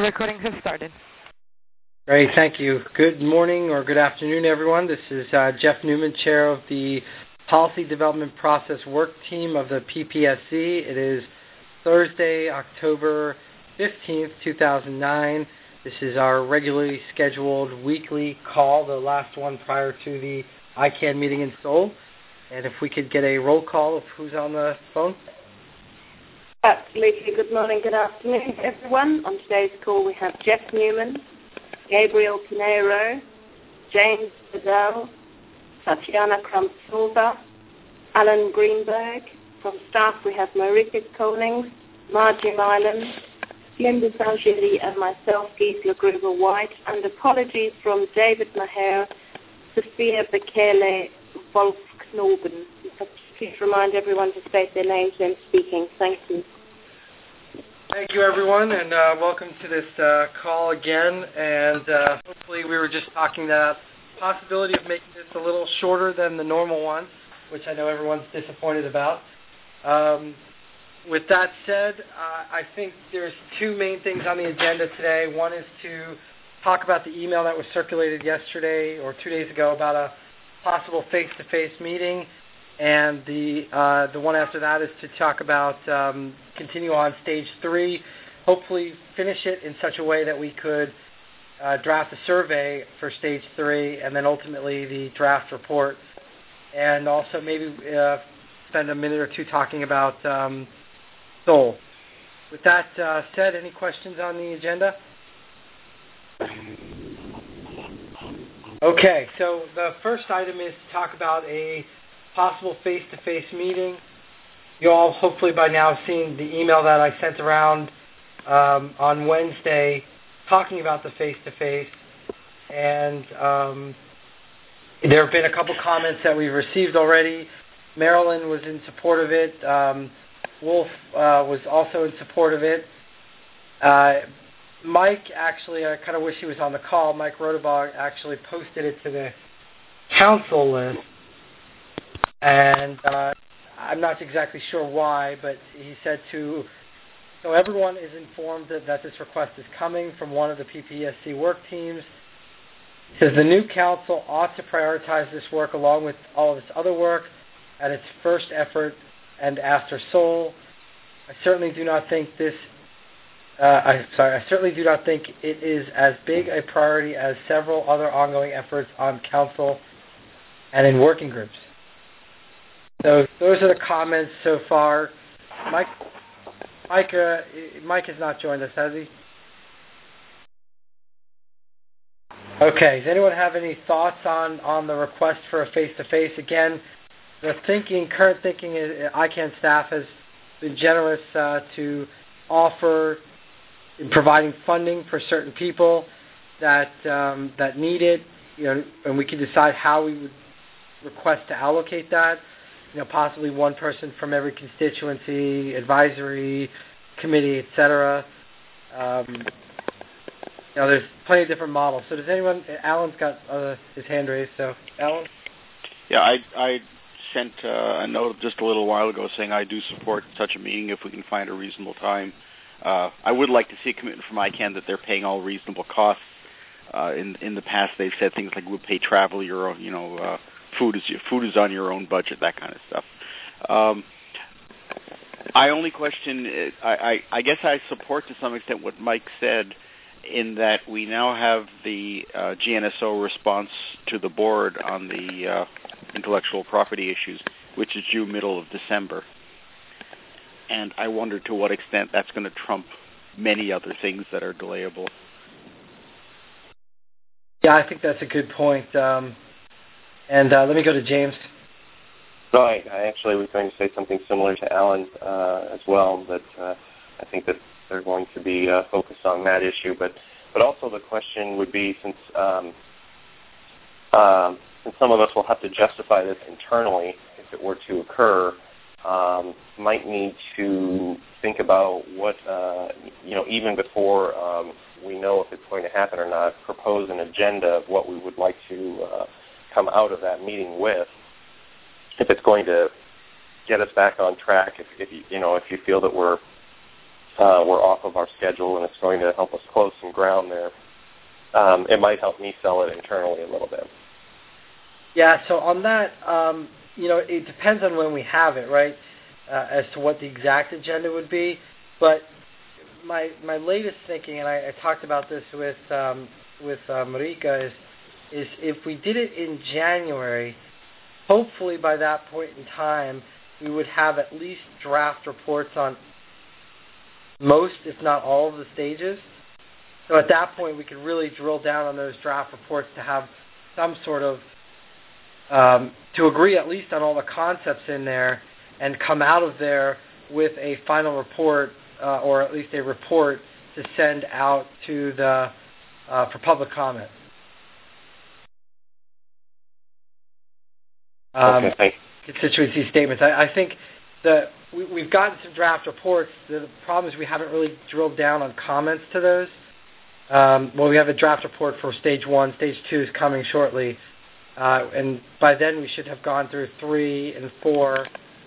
recording has started. Great, thank you. Good morning or good afternoon, everyone. This is Jeff Newman, Chair of the Policy Development Process Work Team of the PPSC. It is Thursday, October 15th, 2009. This is our regularly scheduled weekly call, the last one prior to the ICANN meeting in Seoul. And if we could get a roll call of who's on the phone. Absolutely. Good morning, good afternoon, everyone. On today's call, we have Jeff Newman, Gabriel Pinheiro, James Bedell, Tatiana Kramtsova, Alan Greenberg. From staff, we have Marika Collings, Margie Milan, Linda Sancheri, and myself, Gisela Gruber-White. And apologies from David Maher, Sophia Bekele, Wolf Knorben. Please remind everyone to state their names when speaking. Thank you. Thank you, everyone, and welcome to this call again. And hopefully we were just talking about the possibility of making this a little shorter than the normal one, which I know everyone's disappointed about. With that said, I think there's two main things on the agenda today. One is to talk about the email that was circulated yesterday or 2 days ago about a possible face-to-face meeting. And the one after that is to talk about continue on stage 3, hopefully finish it in such a way that we could draft a survey for stage 3 and then ultimately the draft report. And also maybe spend a minute or two talking about Seoul. With that said, any questions on the agenda? Okay, so the first item is to talk about a possible face-to-face meeting. You all hopefully by now have seen the email that I sent around on Wednesday talking about the face-to-face. And there have been a couple comments that we've received already. Marilyn was in support of it. Wolf was also in support of it. Mike, actually, I kind of wish he was on the call. Mike Rodebaugh actually posted it to the council list. And I'm not exactly sure why, but he said so everyone is informed that this request is coming from one of the PPSC work teams. He says the new council ought to prioritize this work along with all of its other work at its first effort and after Seoul. I certainly do not think I certainly do not think it is as big a priority as several other ongoing efforts on council and in working groups. So those are the comments so far. Mike has not joined us, has he? Okay. Does anyone have any thoughts on the request for a face-to-face? Again, the current thinking is ICANN staff has been generous to offer in providing funding for certain people that need it, and we can decide how we would request to allocate that. Possibly one person from every constituency, advisory committee, etc. There's plenty of different models. So does anyone? Alan's got his hand raised. So Alan. Yeah, I sent a note just a little while ago saying I do support such a meeting if we can find a reasonable time. I would like to see a commitment from ICANN that they're paying all reasonable costs. In the past, they've said things like we'll pay travel, food is on your own budget, that kind of stuff. I only question, I guess I support to some extent what Mike said in that we now have the GNSO response to the board on the intellectual property issues, which is due middle of December. And I wonder to what extent that's going to trump many other things that are delayable. Yeah, I think that's a good point. And let me go to James. No, I actually was going to say something similar to Alan as well, but I think that they're going to be focused on that issue. But also the question would be, since some of us will have to justify this internally if it were to occur, might need to think about what, even before we know if it's going to happen or not, propose an agenda of what we would like to come out of that meeting with. If it's going to get us back on track, if you feel that we're we're off of our schedule and it's going to help us close some ground there, it might help me sell it internally a little bit. Yeah, so on that, it depends on when we have it, right, as to what the exact agenda would be. But my latest thinking, and I talked about this with Marika, is if we did it in January, hopefully by that point in time, we would have at least draft reports on most, if not all, of the stages. So at that point, we could really drill down on those draft reports to have some sort of, to agree at least on all the concepts in there and come out of there with a final report, or at least a report to send out to the for public comment. Okay, Constituency statements. I think that we've gotten some draft reports. The problem is we haven't really drilled down on comments to those. We have a draft report for Stage 1. Stage 2 is coming shortly. And by then we should have gone through 3 and 4.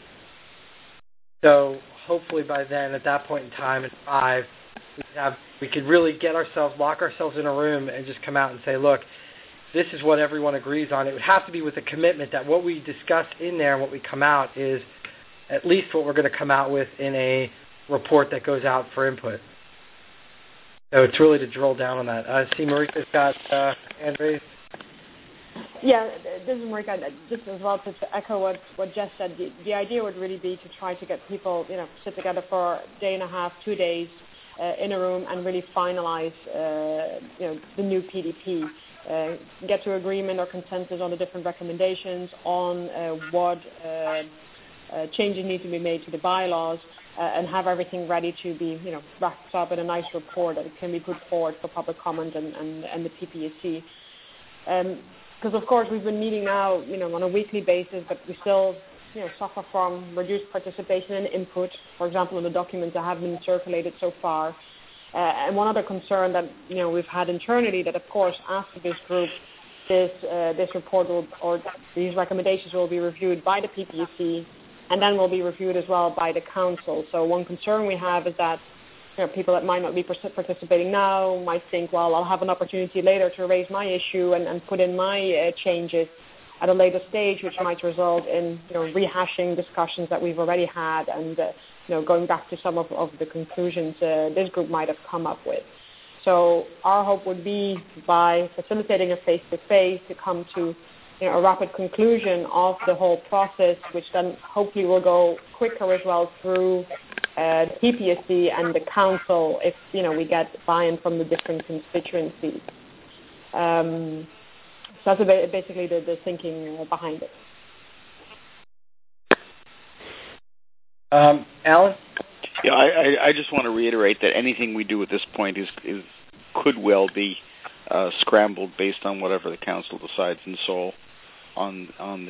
So hopefully by then, at that point in time, at 5, we could really lock ourselves in a room and just come out and say, look, this is what everyone agrees on. It would have to be with a commitment that what we discuss in there and what we come out is at least what we're going to come out with in a report that goes out for input. So it's really to drill down on that. I see Marika's got hand raised. Yeah, this is Marika. Just as well to echo what Jess said, the idea would really be to try to get people, sit together for a day and a half, 2 days in a room and really finalize, the new PDP. Get to agreement or consensus on the different recommendations on what changes need to be made to the bylaws, and have everything ready to be, wrapped up in a nice report that can be put forward for public comment and the PPAC. Because of course we've been meeting now, on a weekly basis, but we still, suffer from reduced participation and input. For example, in the documents that have been circulated so far. And one other concern that we've had internally, that of course after this group, this report or these recommendations will be reviewed by the PPAC, and then will be reviewed as well by the council. So one concern we have is that people that might not be participating now might think, well, I'll have an opportunity later to raise my issue and put in my changes at a later stage, which might result in rehashing discussions that we've already had and going back to some of the conclusions this group might have come up with. So our hope would be by facilitating a face-to-face to come to a rapid conclusion of the whole process, which then hopefully will go quicker as well through the PPAC and the council if we get buy-in from the different constituencies. So that's basically the thinking behind it. Alan? Yeah, I just want to reiterate that anything we do at this point could well be scrambled based on whatever the council decides in Seoul on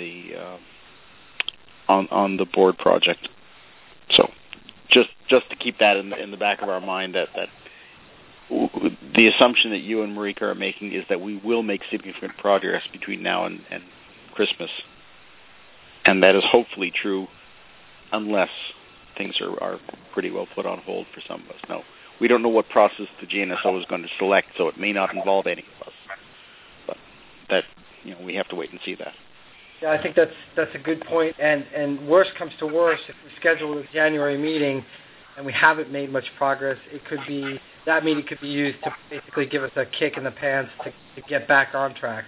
the board project. So just to keep that in the back of our mind, that the assumption that you and Marika are making is that we will make significant progress between now and Christmas, and that is hopefully true, unless things are pretty well put on hold for some of us. No, we don't know what process the GNSO is going to select, so it may not involve any of us. But that we have to wait and see that. Yeah, I think that's a good point. And worst comes to worst, if we schedule a January meeting and we haven't made much progress, that meeting could be used to basically give us a kick in the pants to get back on track.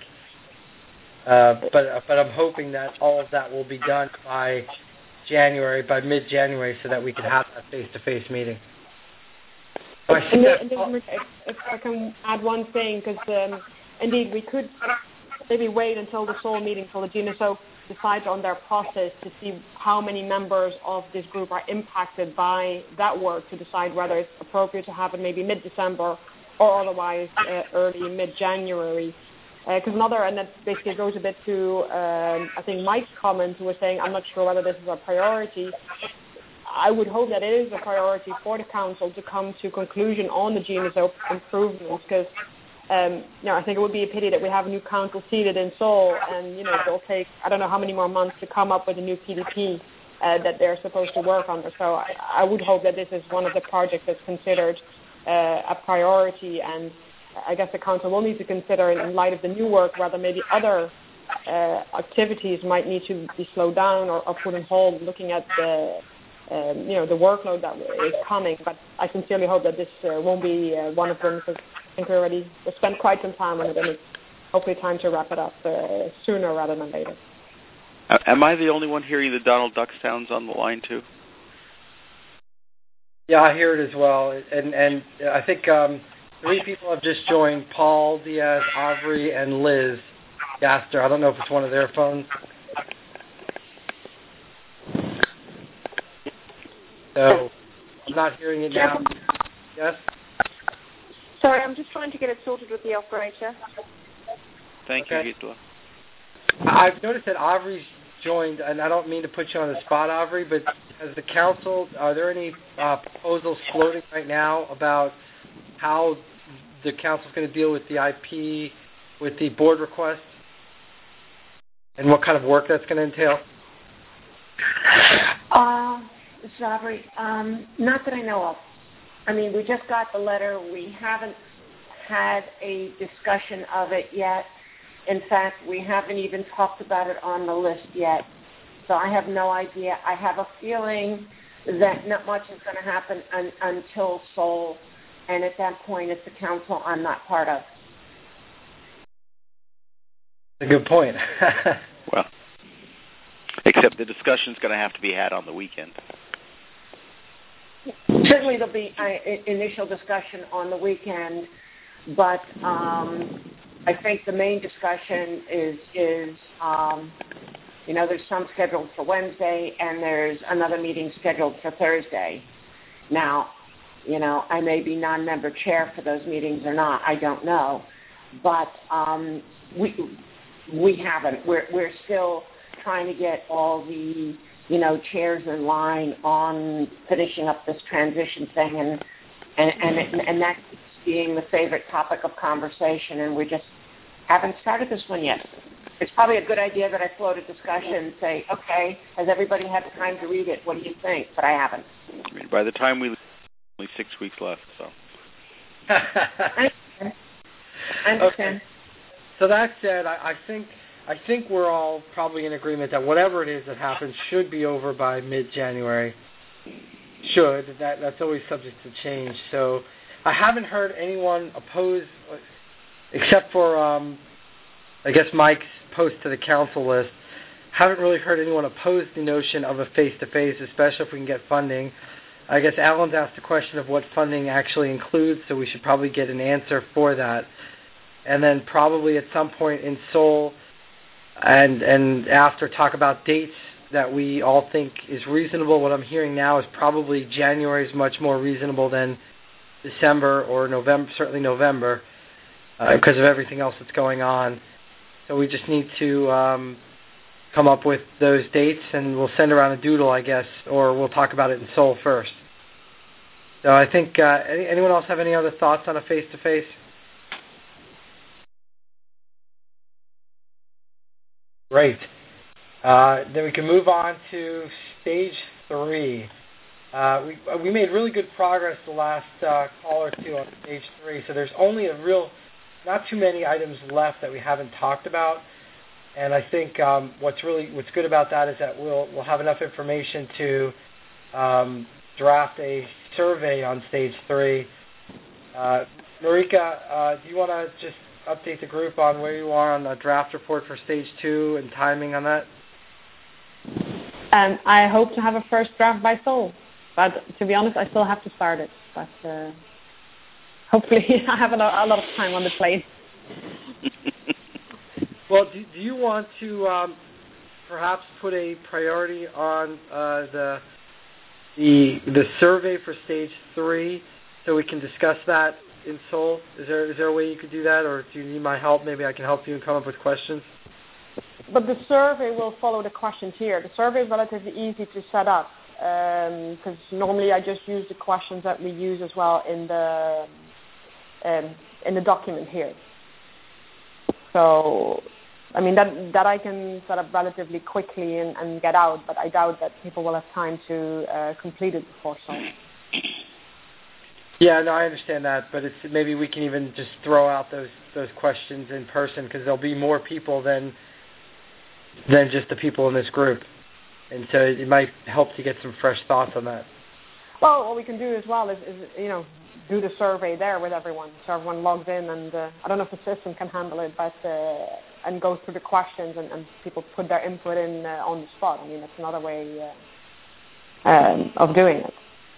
But I'm hoping that all of that will be done by mid-January, so that we can have that face-to-face meeting. So if I can add one thing, because indeed we could maybe wait until the Seoul meeting, till the GNSO decides on their process to see how many members of this group are impacted by that work to decide whether it's appropriate to have it maybe mid-December or otherwise early mid-January. Because and that basically goes a bit to, I think, Mike's comment, who was saying, I'm not sure whether this is a priority. I would hope that it is a priority for the council to come to conclusion on the GNSO improvements, because I think it would be a pity that we have a new council seated in Seoul, and it'll take I don't know how many more months to come up with a new PDP that they're supposed to work on. So I would hope that this is one of the projects that's considered a priority, and I guess the council will need to consider, in light of the new work, whether maybe other activities might need to be slowed down or put on hold, looking at the the workload that is coming. But I sincerely hope that this won't be one of them, because I think we spent quite some time on it, and it's hopefully time to wrap it up sooner rather than later. Am I the only one hearing the Donald Duck sounds on the line too? Yeah, I hear it as well, and I think 3 people have just joined: Paul, Diaz, Avery, and Liz Gaster. I don't know if it's one of their phones. So I'm not hearing it now. Yes? Sorry, I'm just trying to get it sorted with the operator. Thank you, Gitla. I've noticed that Avery's joined, and I don't mean to put you on the spot, Avery, but as the council, are there any proposals floating right now about how the council's going to deal with the IP, with the board request, and what kind of work that's going to entail? This is Avery. Not that I know of. I mean, we just got the letter. We haven't had a discussion of it yet. In fact, we haven't even talked about it on the list yet. So I have no idea. I have a feeling that not much is going to happen until Seoul, and at that point, it's the council I'm not part of. A good point. Well, except the discussion's going to have to be had on the weekend. Certainly there'll be initial discussion on the weekend, but I think the main discussion is there's some scheduled for Wednesday, and there's another meeting scheduled for Thursday. Now, I may be non-member chair for those meetings or not. I don't know. But we haven't. We're still trying to get all the chairs in line on finishing up this transition thing, and that being the favorite topic of conversation, and we just haven't started this one yet. It's probably a good idea that I float a discussion and say, okay, has everybody had time to read it? What do you think? But I haven't. I mean, by the time we leave, only 6 weeks left, so. I understand. Okay. So that said, I think we're all probably in agreement that whatever it is that happens should be over by mid-January. That's always subject to change. So I haven't heard anyone oppose, except for I guess Mike's post to the council list. Haven't really heard anyone oppose the notion of a face-to-face, especially if we can get funding. I guess Alan's asked the question of what funding actually includes, so we should probably get an answer for that. And then probably at some point in Seoul, and after, talk about dates that we all think is reasonable. What I'm hearing now is probably January is much more reasonable than December or November, certainly November, because of everything else that's going on. So we just need to come up with those dates, and we'll send around a doodle, I guess, or we'll talk about it in Seoul first. So I think, anyone else have any other thoughts on a face-to-face? Great. Then we can move on to stage 3. We made really good progress the last call or two on stage 3, so there's only not too many items left that we haven't talked about. And I think what's good about that is that we'll have enough information to draft a survey on stage 3. Marika, do you want to just update the group on where you are on the draft report for stage 2 and timing on that? I hope to have a first draft by Seoul, but to be honest, I still have to start it. But hopefully, I have a lot of time on the plate. Well, do you want to perhaps put a priority on the survey for stage 3 so we can discuss that in Seoul? Is there a way you could do that, or do you need my help? Maybe I can help you and come up with questions. But the survey will follow the questions here. The survey is relatively easy to set up because normally I just use the questions that we use as well in the document here. So I mean, that I can set up relatively quickly and get out, but I doubt that people will have time to complete it before so. Yeah, no, I understand that, but it's maybe we can even just throw out those questions in person because there'll be more people than just the people in this group, and so it might help to get some fresh thoughts on that. Well, what we can do as well is do the survey there with everyone, so everyone logs in, and I don't know if the system can handle it, but and go through the questions and people put their input in on the spot. I mean, that's another way of doing it.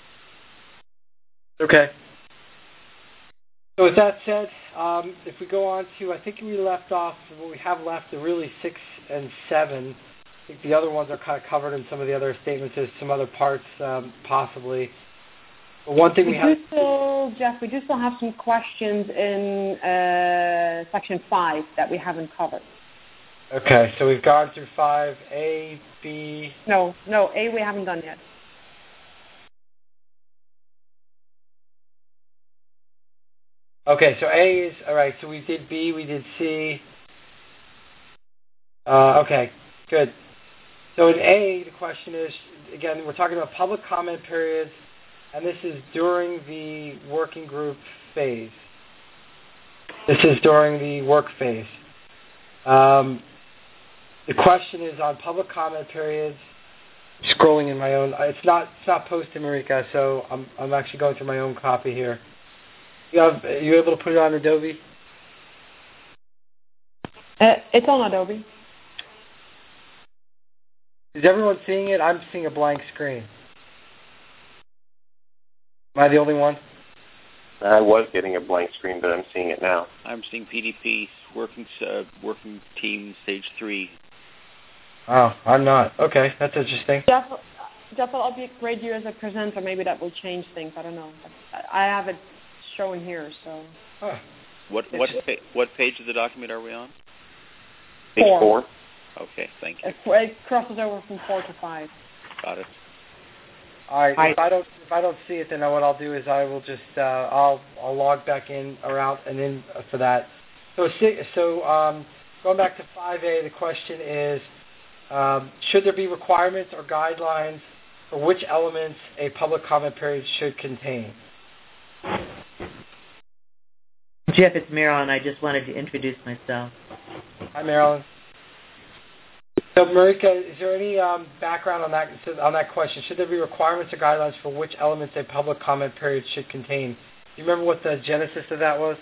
Okay. So with that said, if we go on to, I think we left off, what we have left are really 6 and 7. I think the other ones are kind of covered in some of the other statements. There's some other parts possibly. But one thing Jeff, we do still have some questions in section 5 that we haven't covered. Okay, so we've gone through 5, A, B. No, A we haven't done yet. Okay, so A is, all right, so we did B, we did C. Okay, good. So in A, the question is, again, we're talking about public comment periods, and this is during the working group phase. This is during the work phase. The question is on public comment periods. Scrolling in my own, it's not posted, Marika, so I'm actually going through my own copy here. Are you able to put it on Adobe? It's on Adobe. Is everyone seeing it? I'm seeing a blank screen. Am I the only one? I was getting a blank screen, but I'm seeing it now. I'm seeing PDP working team stage 3. Oh, I'm not. Okay, that's interesting. Jeff, I'll upgrade you as a presenter. Maybe that will change things. I don't know. I have it showing here, so. Huh. What page of the document are we on? Page 4. Okay, thank you. It crosses over from 4 to 5. Got it. All right. If I don't see it, then what I'll do is I will just I'll log back in or out and in for that. So going back to 5A, the question is, should there be requirements or guidelines for which elements a public comment period should contain? Jeff, it's Marilyn. I just wanted to introduce myself. Hi, Marilyn. So, Marika, is there any background on that question? Should there be requirements or guidelines for which elements a public comment period should contain? Do you remember what the genesis of that was?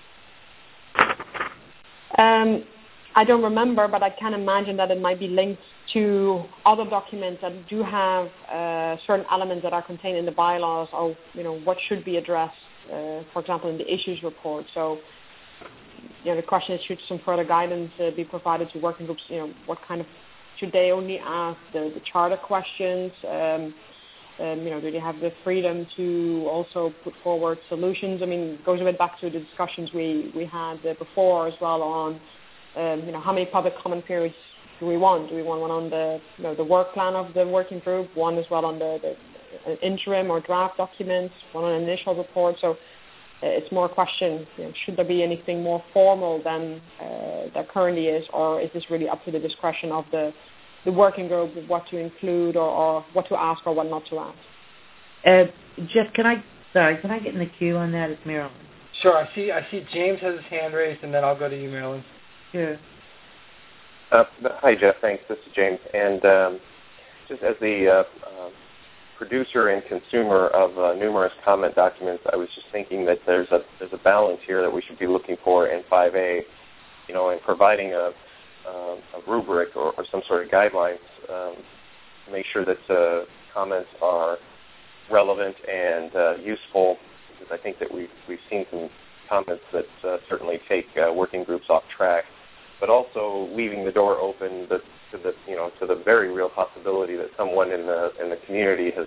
I don't remember, but I can imagine that it might be linked to other documents that do have certain elements that are contained in the bylaws, or what should be addressed, for example, in the issues report. So, the question is, should some further guidance be provided to working groups? What kind of, should they only ask the charter questions? Do they have the freedom to also put forward solutions? I mean, it goes a bit back to the discussions we had before as well on, how many public comment periods do we want? Do we want one on the work plan of the working group, one as well on the interim or draft documents, one on an initial report? So it's more a question, should there be anything more formal than there currently is, or is this really up to the discretion of the working group, what to include or what to ask or what not to ask? Jeff, can I get in the queue on that? It's Marilyn. Sure. I see James has his hand raised, and then I'll go to you, Marilyn. Sure. Hi, Jeff. Thanks. This is James. And just as the producer and consumer of numerous comment documents, I was just thinking that there's a balance here that we should be looking for in 5A, and providing a rubric or some sort of guidelines to make sure that comments are relevant and useful, because I think that we've seen some comments that certainly take working groups off track, but also leaving the door open to the very real possibility that someone in the community has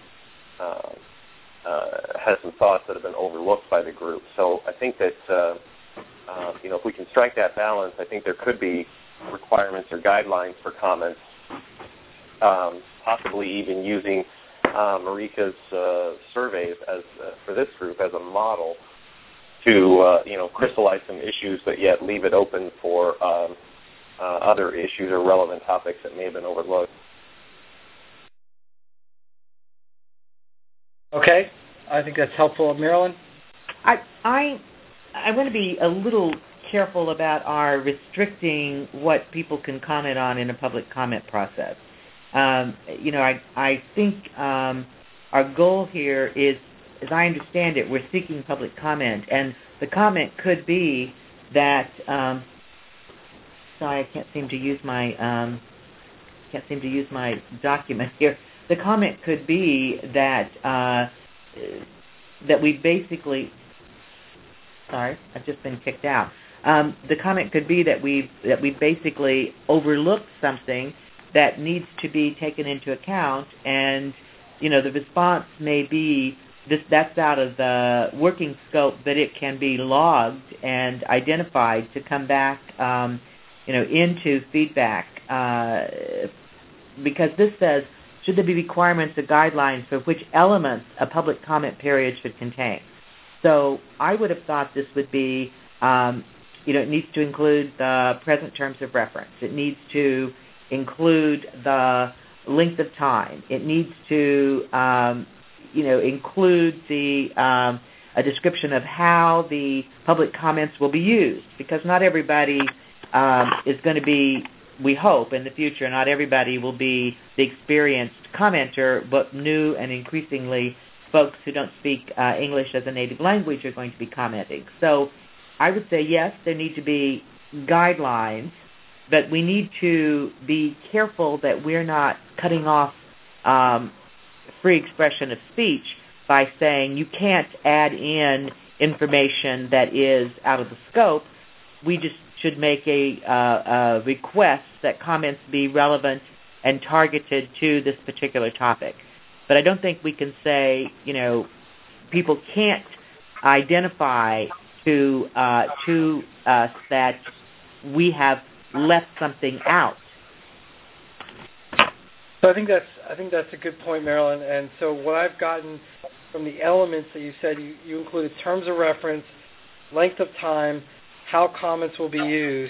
some thoughts that have been overlooked by the group. So I think that if we can strike that balance, I think there could be requirements or guidelines for comments, possibly even using Marika's surveys for this group as a model to crystallize some issues, but yet leave it open for other issues or relevant topics that may have been overlooked. Okay, I think that's helpful. Marilyn? I want to be a little careful about our restricting what people can comment on in a public comment process. I think our goal here is, as I understand it, we're seeking public comment, and the comment could be that. Sorry, I can't seem to use my document here. The comment could be that that we basically. Sorry, I've just been kicked out. The comment could be that we basically overlooked something that needs to be taken into account, and the response may be that's out of the working scope, but it can be logged and identified to come back, into feedback, because this says, should there be requirements or guidelines for which elements a public comment period should contain? So I would have thought this would be, it needs to include the present terms of reference. It needs to include the length of time. It needs to, include a description of how the public comments will be used, because not everybody is going to be, we hope, in the future, not everybody will be the experienced commenter, but new and increasingly folks who don't speak English as a native language are going to be commenting. So I would say, yes, there need to be guidelines, but we need to be careful that we're not cutting off free expression of speech by saying you can't add in information that is out of the scope. We just should make a request that comments be relevant and targeted to this particular topic. But I don't think we can say, people can't identify to us that we have left something out. So I think that's a good point, Marilyn. And so what I've gotten from the elements that you said, you included terms of reference, length of time, how comments will be used.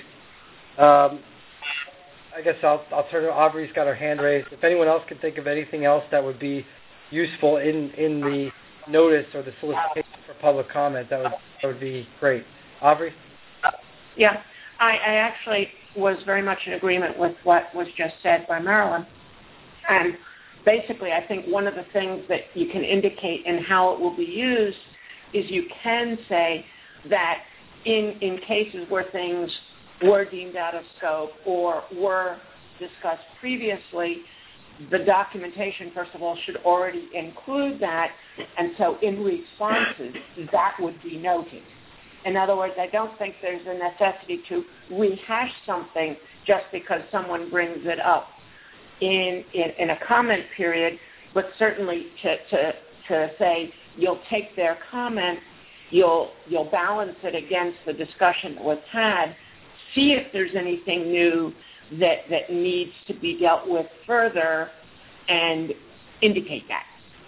I guess I'll turn to Aubrey's got her hand raised. If anyone else can think of anything else that would be useful in the notice or the solicitation for public comment, that would be great. Aubrey? Yeah, I actually was very much in agreement with what was just said by Marilyn. And basically, I think one of the things that you can indicate in how it will be used is you can say that in cases where things were deemed out of scope or were discussed previously, the documentation, first of all, should already include that, and so in responses, that would be noted. In other words, I don't think there's a necessity to rehash something just because someone brings it up in a comment period, but certainly to say you'll take their comment, you'll balance it against the discussion that was had, see if there's anything new that needs to be dealt with further, and indicate that.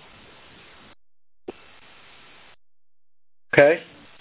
Okay.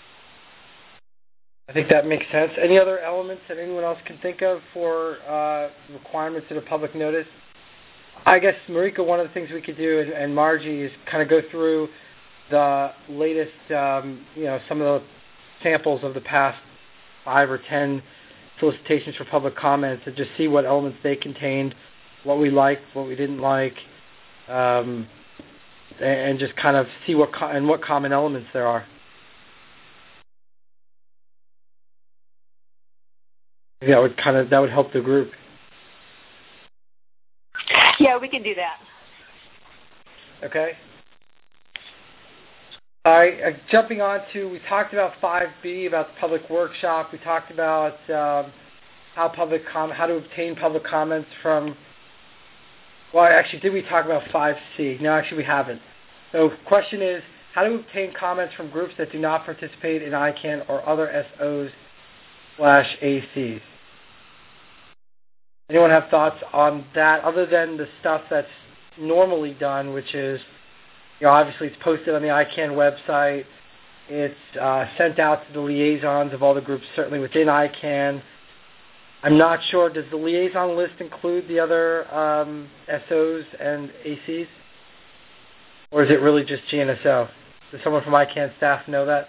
I think that makes sense. Any other elements that anyone else can think of for requirements of the public notice? I guess, Marika, one of the things we could do, and Margie, is kind of go through the latest, some of the samples of the past 5 or 10 solicitations for public comments and just see what elements they contained, what we liked, what we didn't like, and just kind of see what common elements there are. That would help the group. Yeah, we can do that. Okay. All right. Jumping on to, we talked about 5B, about the public workshop. We talked about how to obtain public comments from. Well, actually, did we talk about 5C? No, actually, we haven't. So, the question is, how to obtain comments from groups that do not participate in ICANN or other SOs/ACs. Anyone have thoughts on that, other than the stuff that's normally done, which is, obviously it's posted on the ICANN website. It's sent out to the liaisons of all the groups, certainly within ICANN. I'm not sure. Does the liaison list include the other SOs and ACs? Or is it really just GNSO? Does someone from ICANN staff know that?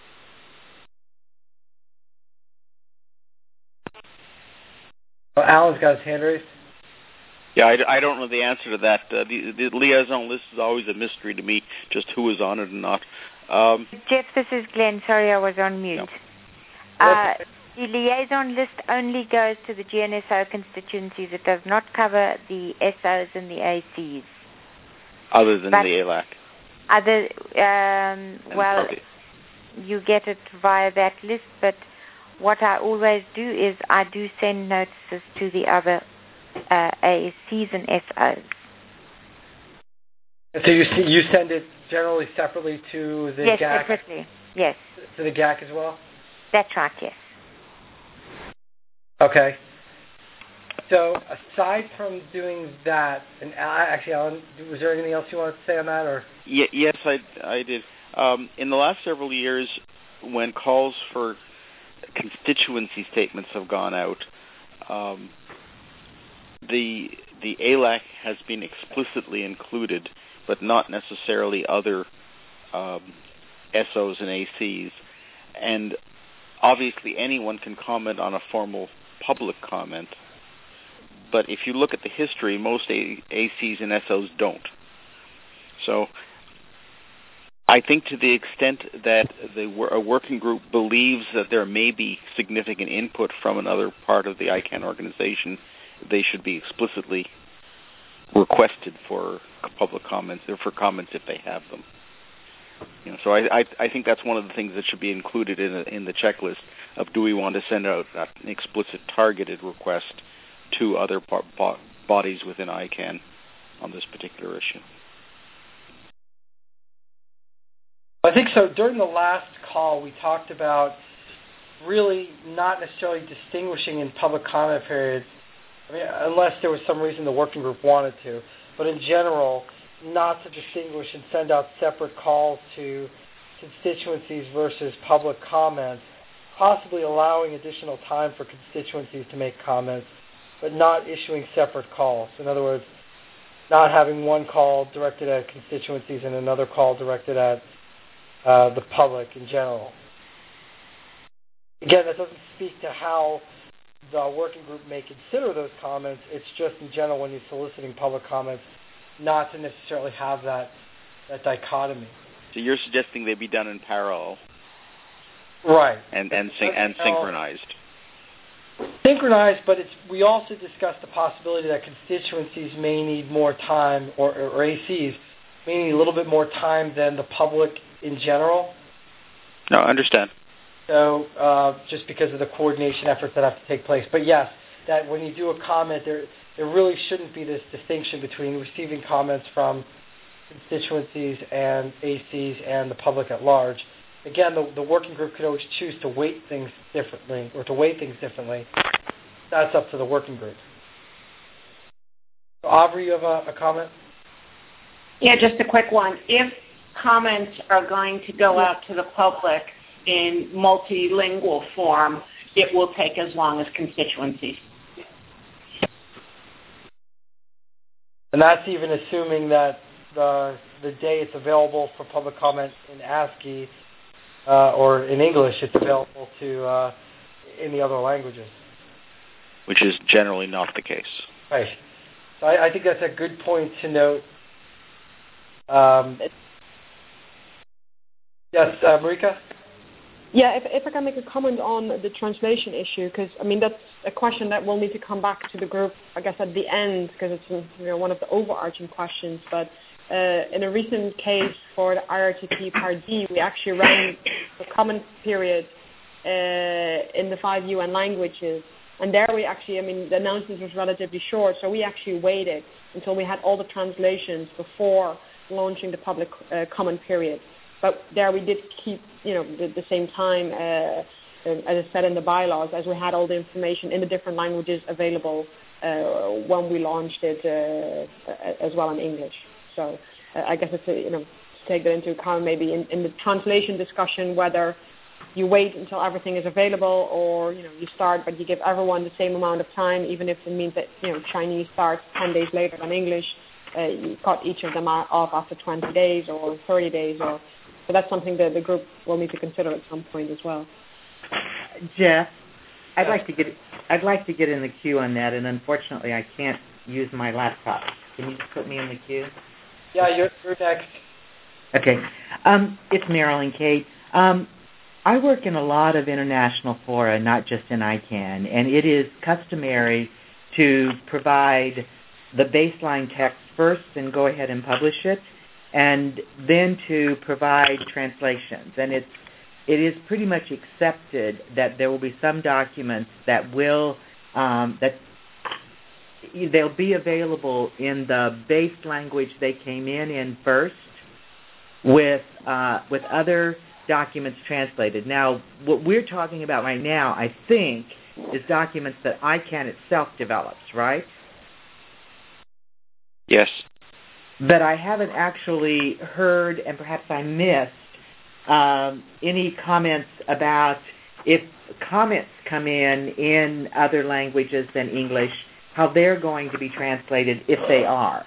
Oh, Alan's got his hand raised. Yeah, I don't know the answer to that. The liaison list is always a mystery to me, just who is on it and not. Jeff, this is Glenn. Sorry, I was on mute. No. The liaison list only goes to the GNSO constituencies. It does not cover the SOs and the ACs. Other than the ALAC. You get it via that list, but what I always do is I do send notices to the other ACs and SOs. So you send it generally separately to the GAC? Yes, separately, yes. To the GAC as well? That's right, yes. Okay. So aside from doing that, and actually, Alan, was there anything else you wanted to say on that? Or? Yes, I did. In the last several years, when calls for constituency statements have gone out, the ALAC has been explicitly included, but not necessarily other SOs and ACs. And obviously anyone can comment on a formal public comment, but if you look at the history, most ACs and SOs don't. So I think to the extent that a working group believes that there may be significant input from another part of the ICANN organization, they should be explicitly requested for public comments or for comments if they have them. So I think that's one of the things that should be included in the checklist of, do we want to send out an explicit targeted request to other bodies within ICANN on this particular issue. I think so. During the last call, we talked about really not necessarily distinguishing in public comment periods, unless there was some reason the working group wanted to, but in general, not to distinguish and send out separate calls to constituencies versus public comments, possibly allowing additional time for constituencies to make comments, but not issuing separate calls. In other words, not having one call directed at constituencies and another call directed at the public in general. Again, that doesn't speak to how the working group may consider those comments. It's just in general, when you're soliciting public comments, not to necessarily have that dichotomy. So you're suggesting they be done in parallel, right? And synchronized. Synchronized, but we also discussed the possibility that constituencies may need more time, or ACs may need a little bit more time than the public in general. No, I understand. So just because of the coordination efforts that have to take place. But yes, that when you do a comment, there really shouldn't be this distinction between receiving comments from constituencies and ACs and the public at large. Again, the working group could always choose to weight things differently or to weigh things differently. That's up to the working group. So Aubrey, you have a comment? Yeah, just a quick one. If comments are going to go out to the public in multilingual form, it will take as long as constituencies. And that's even assuming that the day it's available for public comment in ASCII or in English, it's available to in the other languages. Which is generally not the case. Right. So I think that's a good point to note. Yes, Marika? Yeah, if I can make a comment on the translation issue, because that's a question that will need to come back to the group, I guess, at the end, because it's one of the overarching questions. But in a recent case for the IRTP Part D, we actually ran the comment period in the 5 UN languages, and there we actually, the announcement was relatively short, so we actually waited until we had all the translations before launching the public comment period. But there we did keep, the same time, as I said in the bylaws, as we had all the information in the different languages available when we launched it, as well in English. So I guess it's to take that into account maybe in the translation discussion, whether you wait until everything is available, or you start, but you give everyone the same amount of time, even if it means that Chinese starts 10 days later than English. You cut each of them off after 20 days or 30 days, so that's something that the group will need to consider at some point as well. Jeff, I'd like to get in the queue on that, and unfortunately, I can't use my laptop. Can you just put me in the queue? Yeah, you're next. Okay. It's Marilyn Kate. I work in a lot of international fora, not just in ICANN, and it is customary to provide the baseline text first and go ahead and publish it, and then to provide translations. And it is pretty much accepted that there will be some documents that will they'll be available in the base language they came in first, with other documents translated. Now, what we're talking about right now, I think, is documents that ICANN itself develops, right? Yes. But I haven't actually heard, and perhaps I missed, any comments about if comments come in other languages than English, how they're going to be translated if they are.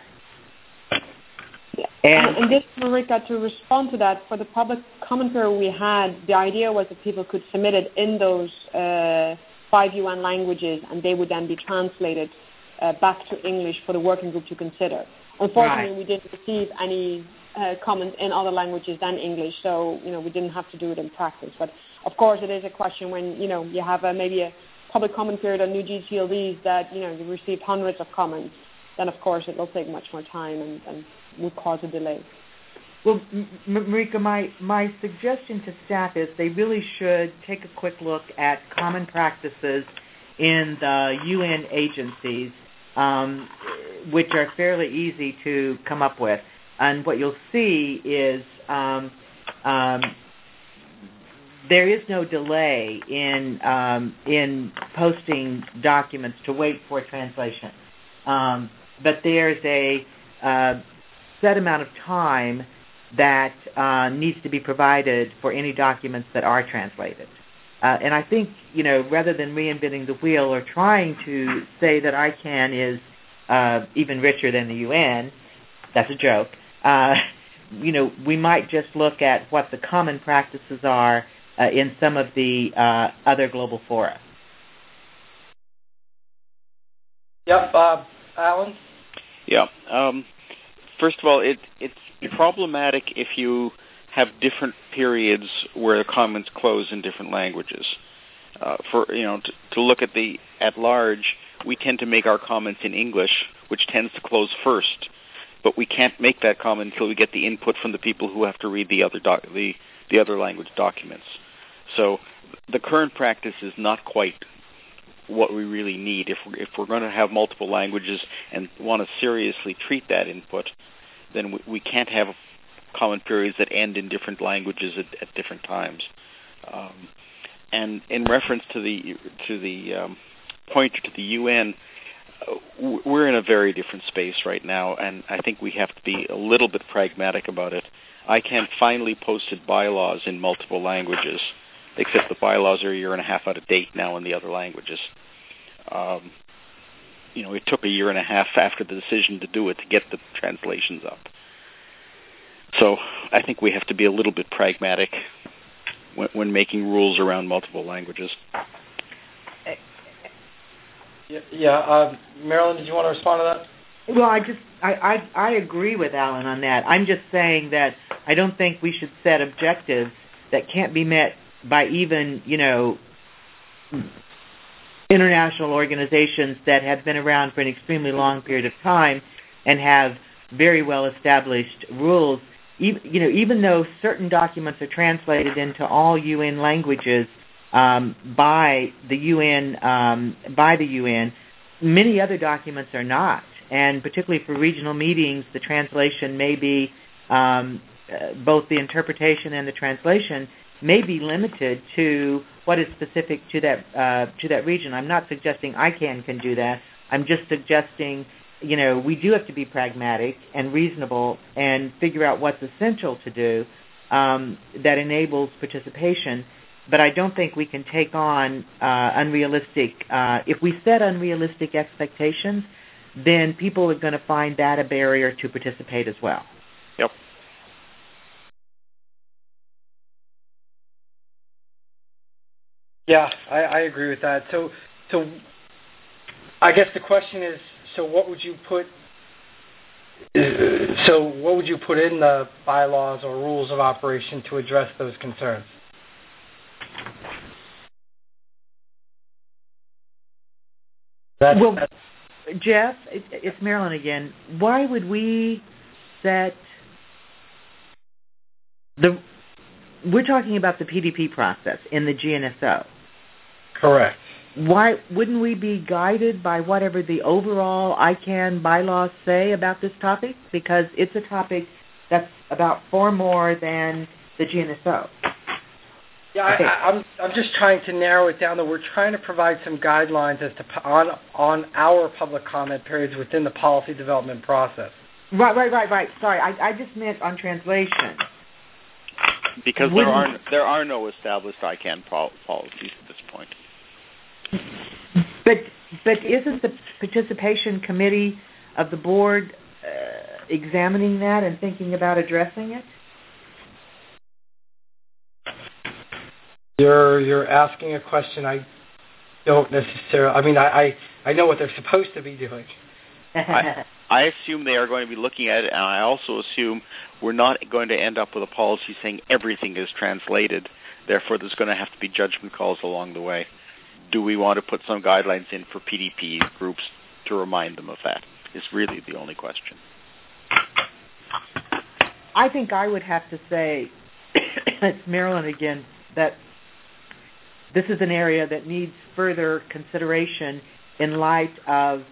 And just, Marika, to respond to that, for the public commentary we had, the idea was that people could submit it in those 5 UN languages, and they would then be translated back to English for the working group to consider. Unfortunately, we didn't receive any comments in other languages than English, so we didn't have to do it in practice. But of course, it is a question when you have maybe a public comment period on new GCLDs that you receive hundreds of comments. Then of course it will take much more time and would cause a delay. Well, Marika, my suggestion to staff is they really should take a quick look at common practices in the UN agencies, which are fairly easy to come up with. And what you'll see is there is no delay in posting documents to wait for translation. But there's a set amount of time that needs to be provided for any documents that are translated. And I think, rather than reinventing the wheel or trying to say that ICANN is even richer than the UN, that's a joke, we might just look at what the common practices are in some of the other global fora. Yep, Alan? Yeah. First of all, it's problematic if you have different periods where the comments close in different languages. To look at large, we tend to make our comments in English, which tends to close first, but we can't make that comment until we get the input from the people who have to read the other language documents. So the current practice is not quite what we really need. If we're going to have multiple languages and want to seriously treat that input, then we can't have comment periods that end in different languages at different times. And in reference to the pointer to the UN, we're in a very different space right now, and I think we have to be a little bit pragmatic about it. ICANN finally posted bylaws in multiple languages, except the bylaws are a year and a half out of date now in the other languages. It took a year and a half after the decision to do it to get the translations up. So I think we have to be a little bit pragmatic when making rules around multiple languages. Yeah, Marilyn, did you want to respond to that? Well, I agree with Alan on that. I'm just saying that I don't think we should set objectives that can't be met by even, international organizations that have been around for an extremely long period of time and have very well established rules. Even though certain documents are translated into all UN languages by the UN, many other documents are not. And particularly for regional meetings, the translation may be both the interpretation and the translation may be limited to what is specific to that region. I'm not suggesting ICANN can do that. I'm just suggesting, we do have to be pragmatic and reasonable and figure out what's essential to do that enables participation. but I don't think we can take on unrealistic. If we set unrealistic expectations, then people are going to find that a barrier to participate as well. Yep. Yeah, I agree with that. So I guess the question is, what would you put in the bylaws or rules of operation to address those concerns? Jeff, it's Marilyn again. Why would we set we're talking about the PDP process in the GNSO. Correct. Why wouldn't we be guided by whatever the overall ICANN bylaws say about this topic? Because it's a topic that's about far more than the GNSO. Yeah, I'm just trying to narrow it down. That we're trying to provide some guidelines as to on our public comment periods within the policy development process. Right. Sorry, I just meant on translation. Because there are no established ICANN policies at this point. But isn't the participation committee of the board examining that and thinking about addressing it? You're asking a question I don't necessarily. I mean, I know what they're supposed to be doing. I assume they are going to be looking at it, and I also assume we're not going to end up with a policy saying everything is translated. Therefore, there's going to have to be judgment calls along the way. Do we want to put some guidelines in for PDP groups to remind them of that? Is really the only question. I think I would have to say, it's Marilyn again, that this is an area that needs further consideration in light of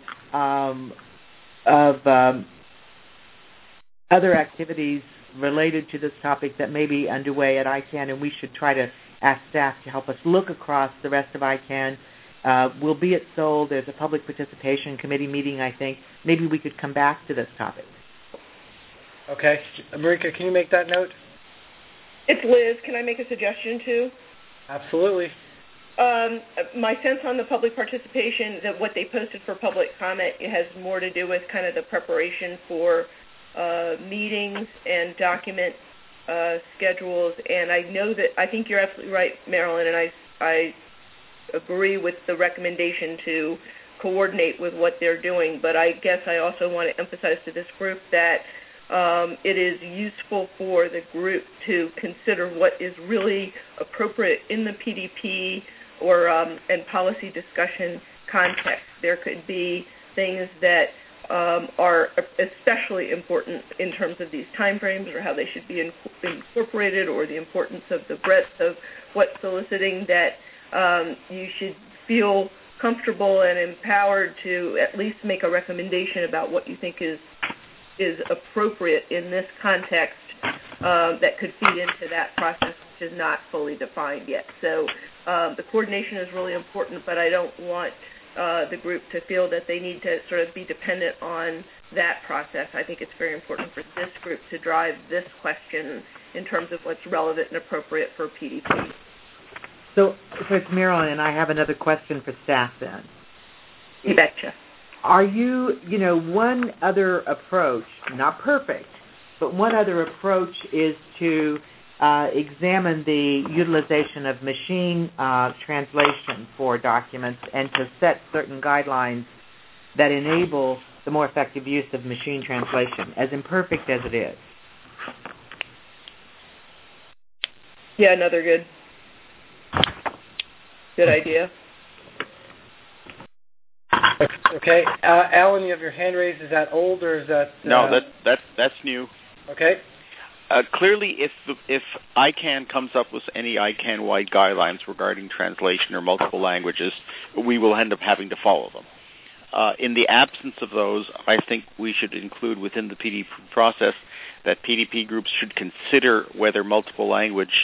other activities related to this topic that may be underway at ICANN, and we should try to ask staff to help us look across the rest of ICANN. We'll be at Seoul. There's a public participation committee meeting, I think. Maybe we could come back to this topic. Okay. Marika, can you make that note? It's Liz. Can I make a suggestion, too? Absolutely. My sense on the public participation, that what they posted for public comment, it has more to do with kind of the preparation for meetings and document schedules. And I think you're absolutely right, Marilyn, and I agree with the recommendation to coordinate with what they're doing. But I guess I also want to emphasize to this group that it is useful for the group to consider what is really appropriate in the PDP or and policy discussion context. There could be things that are especially important in terms of these timeframes or how they should be incorporated, or the importance of the breadth of what's soliciting, that you should feel comfortable and empowered to at least make a recommendation about what you think is appropriate in this context that could feed into that process, which is not fully defined yet. So the coordination is really important, but I don't want the group to feel that they need to sort of be dependent on that process. I think it's very important for this group to drive this question in terms of what's relevant and appropriate for PDP. So it's Marilyn, and I have another question for staff then. You betcha. Are one other approach, not perfect, but one other approach is to examine the utilization of machine translation for documents and to set certain guidelines that enable the more effective use of machine translation, as imperfect as it is. Yeah, another good idea. Okay, Alan, you have your hand raised. Is that old or is that? No, that's new. Okay. Clearly, if ICANN comes up with any ICANN-wide guidelines regarding translation or multiple languages, we will end up having to follow them. In the absence of those, I think we should include within the PDP process that PDP groups should consider whether multiple language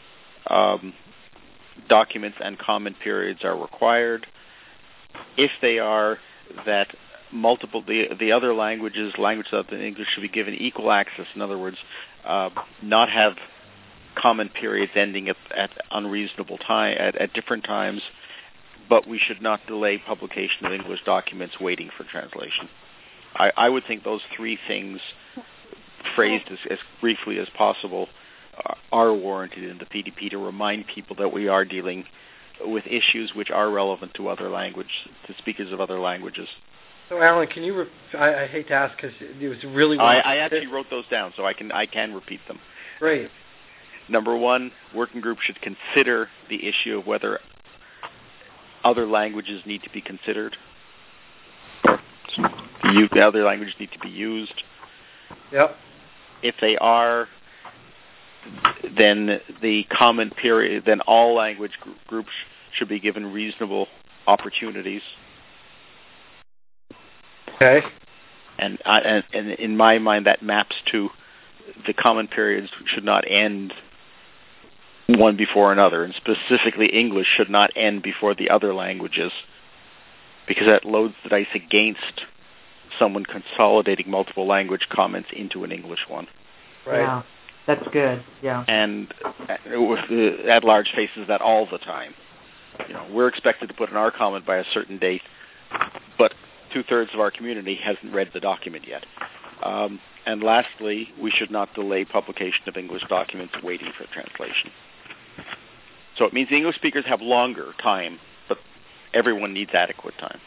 documents and comment periods are required. If they are, that the other languages other than English should be given equal access. In other words, not have comment periods ending at unreasonable time at different times, but we should not delay publication of English documents waiting for translation. I would think those three things, phrased as briefly as possible, are warranted in the PDP to remind people that we are dealing with issues which are relevant to to speakers of other languages. So, Alan, can you? I hate to ask because it was really. I actually wrote those down, so I can repeat them. Great. Number one, working group should consider the issue of whether other languages need to be considered. The other languages need to be used. Yep. If they are, then the comment period, then all language groups should be given reasonable opportunities. Okay. And in my mind, that maps to the comment periods should not end one before another, and specifically English should not end before the other languages, because that loads the dice against someone consolidating multiple language comments into an English one. Right. Yeah, that's good. Yeah. And at-large faces that all the time. We're expected to put in our comment by a certain date, but 2/3 of our community hasn't read the document yet. And lastly, we should not delay publication of English documents waiting for translation. So it means the English speakers have longer time, but everyone needs adequate time.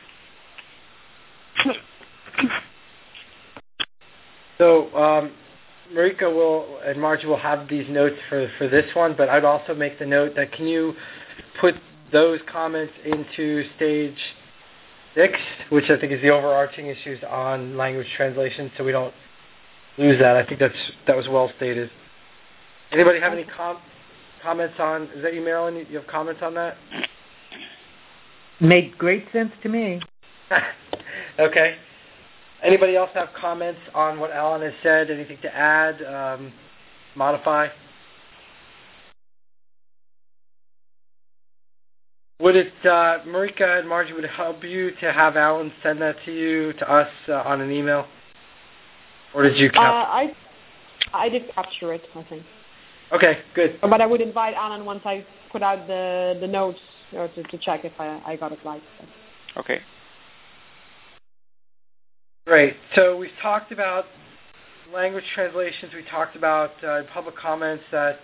So Marika and Margie will have these notes for this one, but I'd also make the note that can you put those comments into stage 6, which I think is the overarching issues on language translation, so we don't lose that. I think that was well stated. Anybody have any comments on? Is that you, Marilyn? You have comments on that? Made great sense to me. Okay. Anybody else have comments on what Alan has said? Anything to add, modify? Would it, Marika and Margie, would it help you to have Alan send that to us on an email? Or did you capture I did capture it, I think. Okay, good. But I would invite Alan once I put out the notes to check if I got it right. Okay. Great. So we've talked about language translations. We talked about public comments that,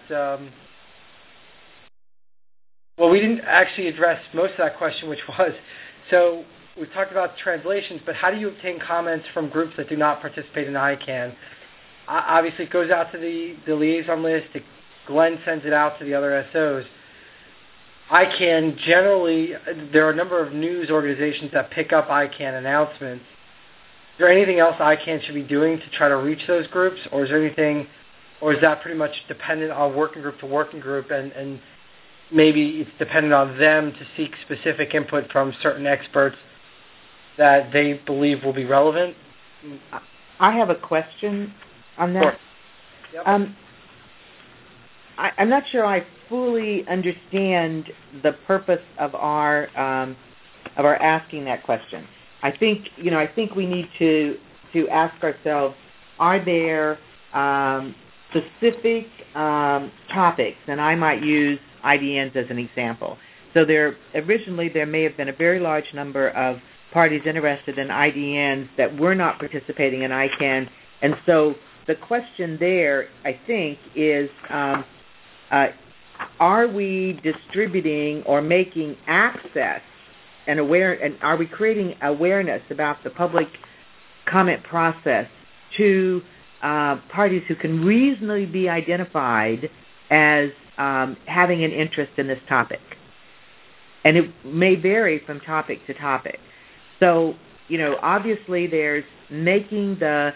we didn't actually address most of that question, which was, so we've talked about translations, but how do you obtain comments from groups that do not participate in ICANN? Obviously, it goes out to the liaison list. Glenn sends it out to the other SOs. ICANN, generally, there are a number of news organizations that pick up ICANN announcements. Is there anything else ICANN should be doing to try to reach those groups, or is that pretty much dependent on working group to working group, and maybe it's dependent on them to seek specific input from certain experts that they believe will be relevant? I have a question on that. Sure. Yep. I'm not sure I fully understand the purpose of our asking that question. I think we need to ask ourselves: are there specific topics? And I might use IDNs as an example. So there may have been a very large number of parties interested in IDNs that were not participating in ICANN, and so the question there, I think, is are we distributing or making access and are we creating awareness about the public comment process to parties who can reasonably be identified as having an interest in this topic? And it may vary from topic to topic. So, obviously there's making the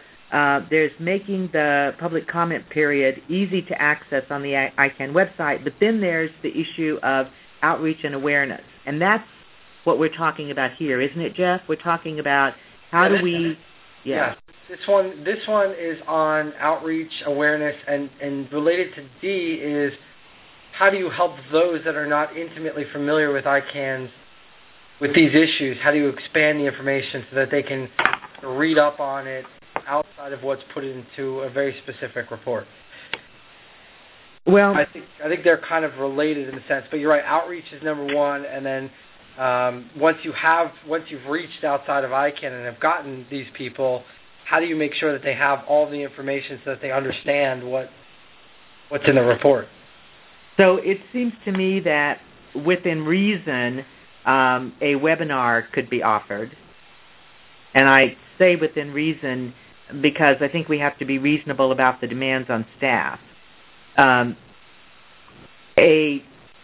public comment period easy to access on the ICANN website, but then there's the issue of outreach and awareness. And that's what we're talking about here, isn't it, Jeff? We're talking about how do we... Yeah. This one is on outreach, awareness, and related to D is how do you help those that are not intimately familiar with ICANNs with these issues? How do you expand the information so that they can read up on it outside of what's put into a very specific report? Well, I think they're kind of related in a sense, but you're right. Outreach is number one, and then once you've reached outside of ICANN and have gotten these people, how do you make sure that they have all the information so that they understand what's in the report? So it seems to me that within reason, a webinar could be offered, and I say within reason because I think we have to be reasonable about the demands on staff. A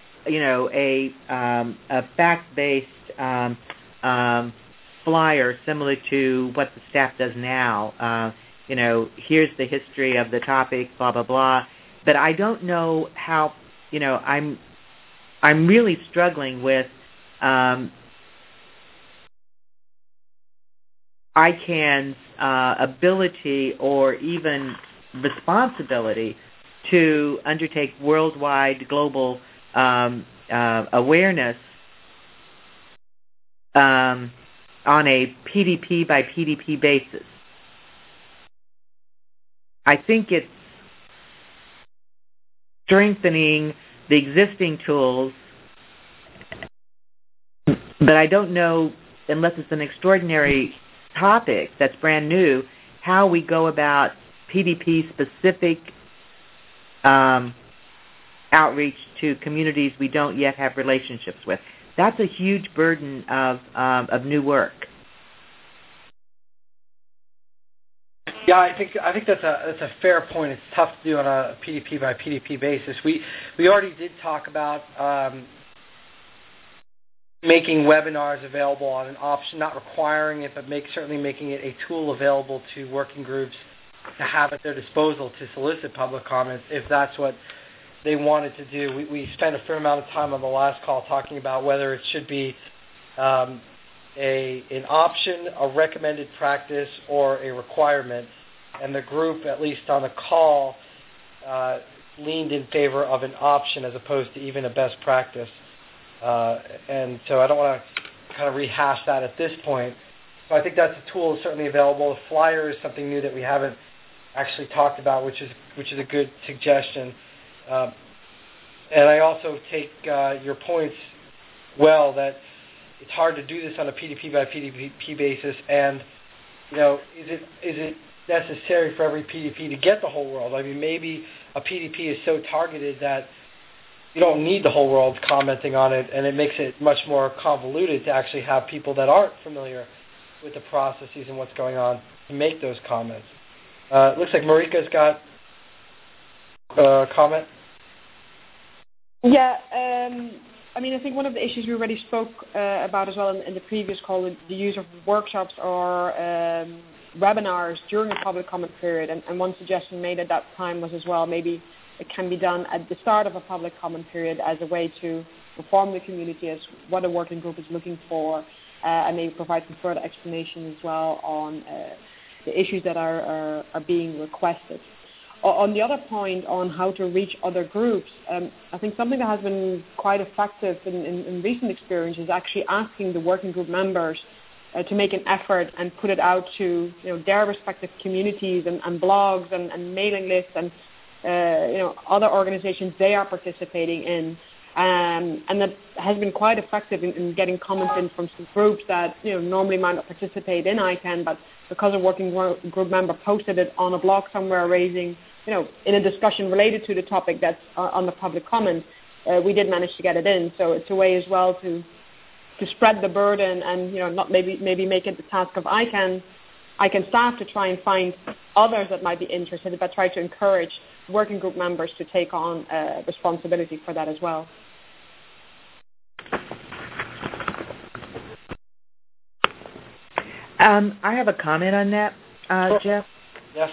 fact-based flyer similar to what the staff does now. Here's the history of the topic, blah blah blah. But I don't know how. I'm really struggling with ICANN's ability or even responsibility to undertake worldwide global awareness on a PDP by PDP basis. I think it's strengthening the existing tools, but I don't know, unless it's an extraordinary topic that's brand new, how we go about PDP-specific outreach to communities we don't yet have relationships with. That's a huge burden of new work. Yeah, I think that's a fair point. It's tough to do on a PDP by PDP basis. We already did talk about making webinars available on an option, not requiring it, but certainly making it a tool available to working groups to have at their disposal to solicit public comments if that's what they wanted to do. We spent a fair amount of time on the last call talking about whether it should be an option, a recommended practice, or a requirement. And the group, at least on the call, leaned in favor of an option as opposed to even a best practice. And so I don't want to kind of rehash that at this point. So I think that's a tool that's certainly available. The flyer is something new that we haven't actually talked about, which is a good suggestion. And I also take your points well that it's hard to do this on a PDP by PDP basis, and is it necessary for every PDP to get the whole world? I mean, maybe a PDP is so targeted that you don't need the whole world commenting on it, and it makes it much more convoluted to actually have people that aren't familiar with the processes and what's going on to make those comments. It looks like Marika's got a comment. Yeah, I think one of the issues we already spoke about as well in the previous call, the use of workshops or webinars during a public comment period, and one suggestion made at that time was as well maybe it can be done at the start of a public comment period as a way to inform the community as what a working group is looking for, and maybe provide some further explanation as well on the issues that are being requested. On the other point on how to reach other groups, I think something that has been quite effective in recent experience is actually asking the working group members to make an effort and put it out to their respective communities and blogs and mailing lists and other organizations they are participating in. And that has been quite effective in getting comments in from some groups that normally might not participate in ICANN, but because a working group member posted it on a blog somewhere raising, in a discussion related to the topic that's on the public comment, we did manage to get it in. So it's a way as well to spread the burden and not maybe make it the task of ICANN staff to try and find others that might be interested, but try to encourage working group members to take on responsibility for that as well. I have a comment on that, Jeff. Yes.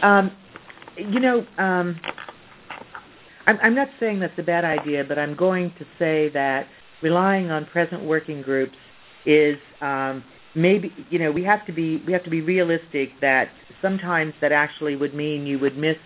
I'm not saying that's a bad idea, but I'm going to say that relying on present working groups is maybe we have to be realistic that sometimes that actually would mean you would miss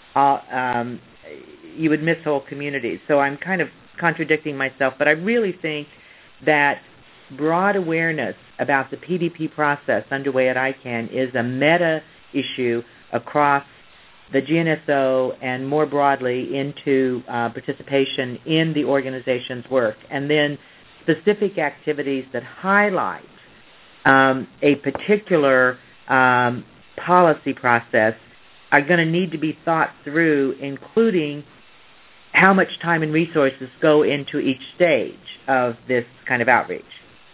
whole communities. So I'm kind of contradicting myself, but I really think that broad awareness about the PDP process underway at ICANN is a meta issue across the GNSO and more broadly into participation in the organization's work, and then specific activities that highlight a particular policy process are going to need to be thought through, including how much time and resources go into each stage of this kind of outreach.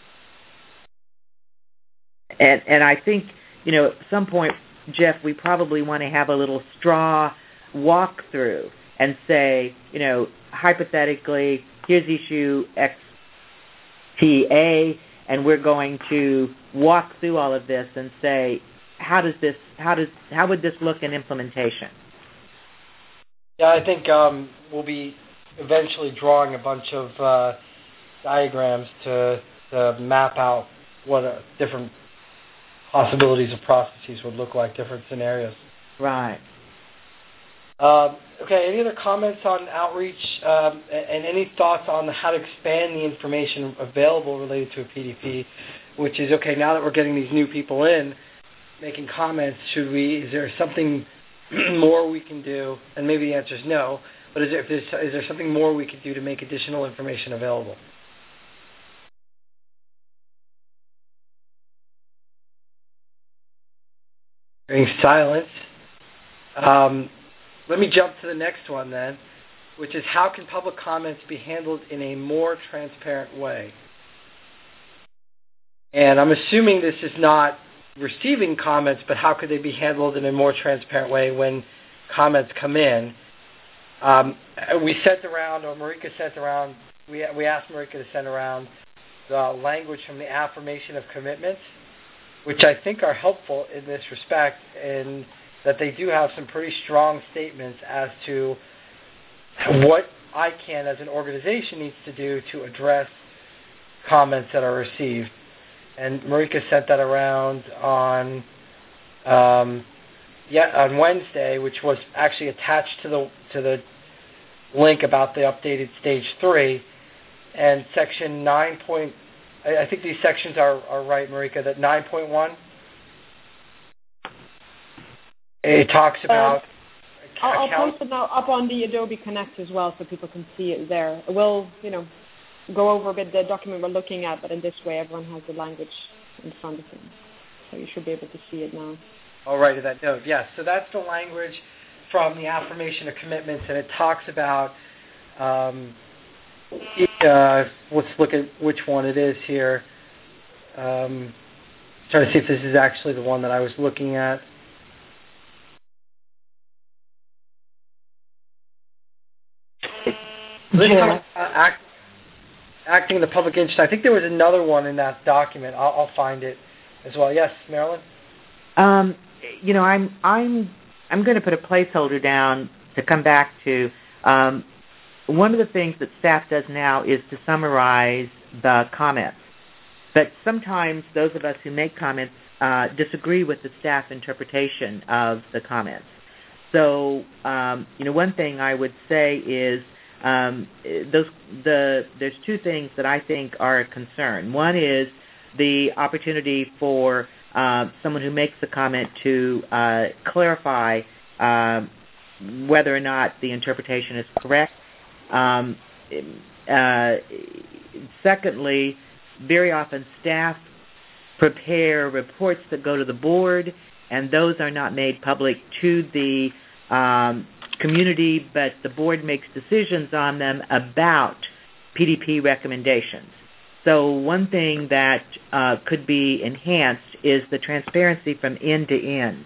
And I think, at some point, Jeff, we probably want to have a little straw walkthrough and say, hypothetically, here's issue XTA, and we're going to walk through all of this and say, how would this look in implementation? Yeah, I think we'll be eventually drawing a bunch of diagrams to map out what different possibilities of processes would look like, different scenarios. Right. Okay, any other comments on outreach and any thoughts on how to expand the information available related to a PDP, which is, okay, now that we're getting these new people in, making comments, is there something more we can do? And maybe the answer is no, but is there something more we could do to make additional information available? Hearing silence. Let me jump to the next one then, which is how can public comments be handled in a more transparent way? And I'm assuming this is not receiving comments, but how could they be handled in a more transparent way when comments come in? We sent around, or Marika sent around, we asked Marika to send around the language from the affirmation of commitments, which I think are helpful in this respect, in that they do have some pretty strong statements as to what ICANN as an organization needs to do to address comments that are received. And Marika sent that around on Wednesday, which was actually attached to the link about the updated Stage 3. And Section 9. I think these sections are right, Marika, that 9.1, it talks about... I'll post it now up on the Adobe Connect as well so people can see it there. We'll, go over a bit the document we're looking at, but in this way everyone has the language in front of them. So you should be able to see it now. All right, to that note, yes. So that's the language from the affirmation of commitments, and it talks about... let's look at which one it is here. Trying to see if this is actually the one that I was looking at. Acting in the public interest. I think there was another one in that document. I'll find it as well. Yes, Marilyn? I'm going to put a placeholder down to come back to. One of the things that staff does now is to summarize the comments. But sometimes those of us who make comments disagree with the staff interpretation of the comments. So, one thing I would say is there's two things that I think are a concern. One is the opportunity for someone who makes a comment to clarify whether or not the interpretation is correct. Secondly, very often staff prepare reports that go to the board, and those are not made public to the community, but the board makes decisions on them about PDP recommendations. So one thing that could be enhanced is the transparency from end to end.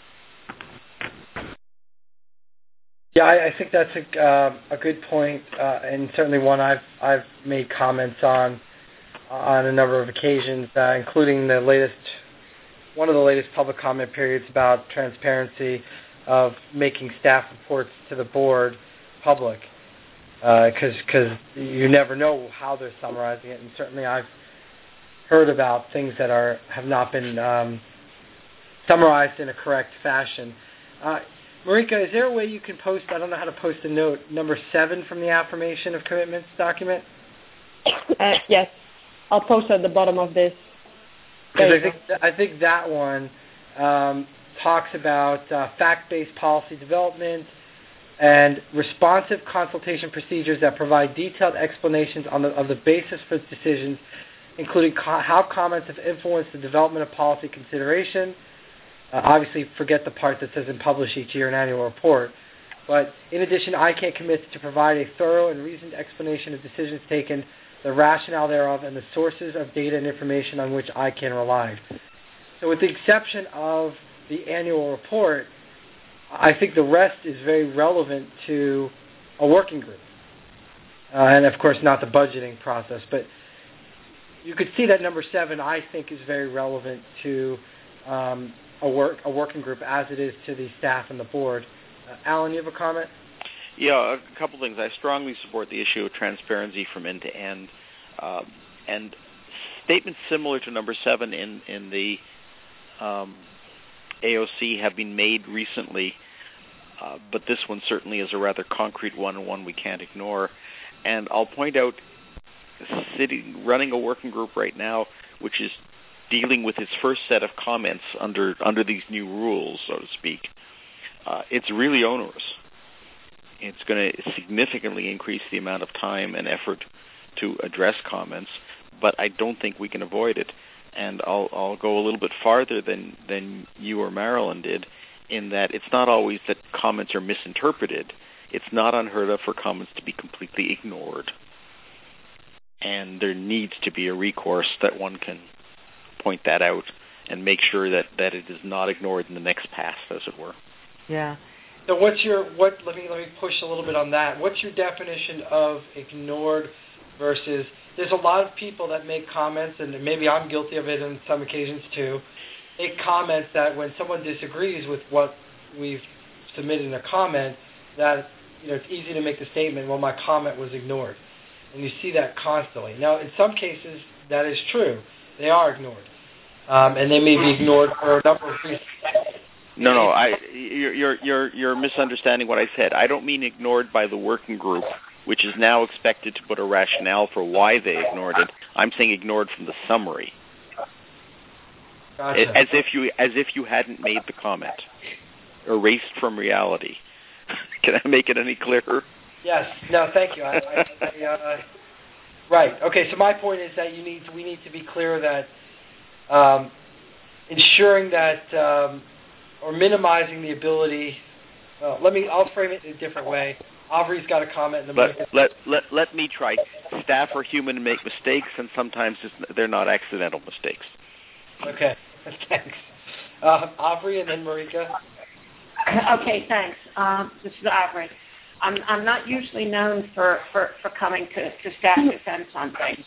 Yeah, I think that's a good point, and certainly one I've made comments on a number of occasions, including one of the latest public comment periods about transparency of making staff reports to the board public, because you never know how they're summarizing it, and certainly I've heard about things that have not been summarized in a correct fashion. Marika, is there a way you can post, I don't know how to post a note, number 7 from the affirmation of commitments document? Yes. I'll post at the bottom of this. I think that one talks about fact-based policy development and responsive consultation procedures that provide detailed explanations of the basis for decisions, including how comments have influenced the development of policy consideration. Obviously, forget the part that says and publish each year an annual report. But in addition, ICANN commits to provide a thorough and reasoned explanation of decisions taken, the rationale thereof, and the sources of data and information on which ICANN relied. So with the exception of the annual report, I think the rest is very relevant to a working group. And, of course, not the budgeting process. But you could see that number 7, I think, is very relevant to a working group as it is to the staff and the board. Alan, you have a comment? Yeah, a couple things. I strongly support the issue of transparency from end to end. And statements similar to number 7 in the AOC have been made recently, but this one certainly is a rather concrete one and one we can't ignore. And I'll point out, running a working group right now, which is dealing with its first set of comments under these new rules, so to speak, it's really onerous. It's going to significantly increase the amount of time and effort to address comments, but I don't think we can avoid it. And I'll go a little bit farther than you or Marilyn did, in that it's not always that comments are misinterpreted. It's not unheard of for comments to be completely ignored. And there needs to be a recourse that one can point that out and make sure that it is not ignored in the next pass, as it were. Yeah. So let me push a little bit on that. What's your definition of ignored versus, there's a lot of people that make comments, and maybe I'm guilty of it on some occasions too, make comments that when someone disagrees with what we've submitted in a comment, that it's easy to make the statement, well, my comment was ignored. And you see that constantly. Now, in some cases, that is true. They are ignored. And they may be ignored for a number of reasons. No, you're misunderstanding what I said. I don't mean ignored by the working group, which is now expected to put a rationale for why they ignored it. I'm saying ignored from the summary. Gotcha. As if you hadn't made the comment. Erased from reality. Can I make it any clearer? Yes. No, thank you. Right. Okay, so my point is that we need to be clear that ensuring that or minimizing the ability. I'll frame it in a different way. Aubrey's got a comment. Let me try. Staff are human and make mistakes, and sometimes they're not accidental mistakes. Okay, thanks. Aubrey and then Marika. Okay, thanks. This is Aubrey. I'm not usually known for coming to staff defense on things.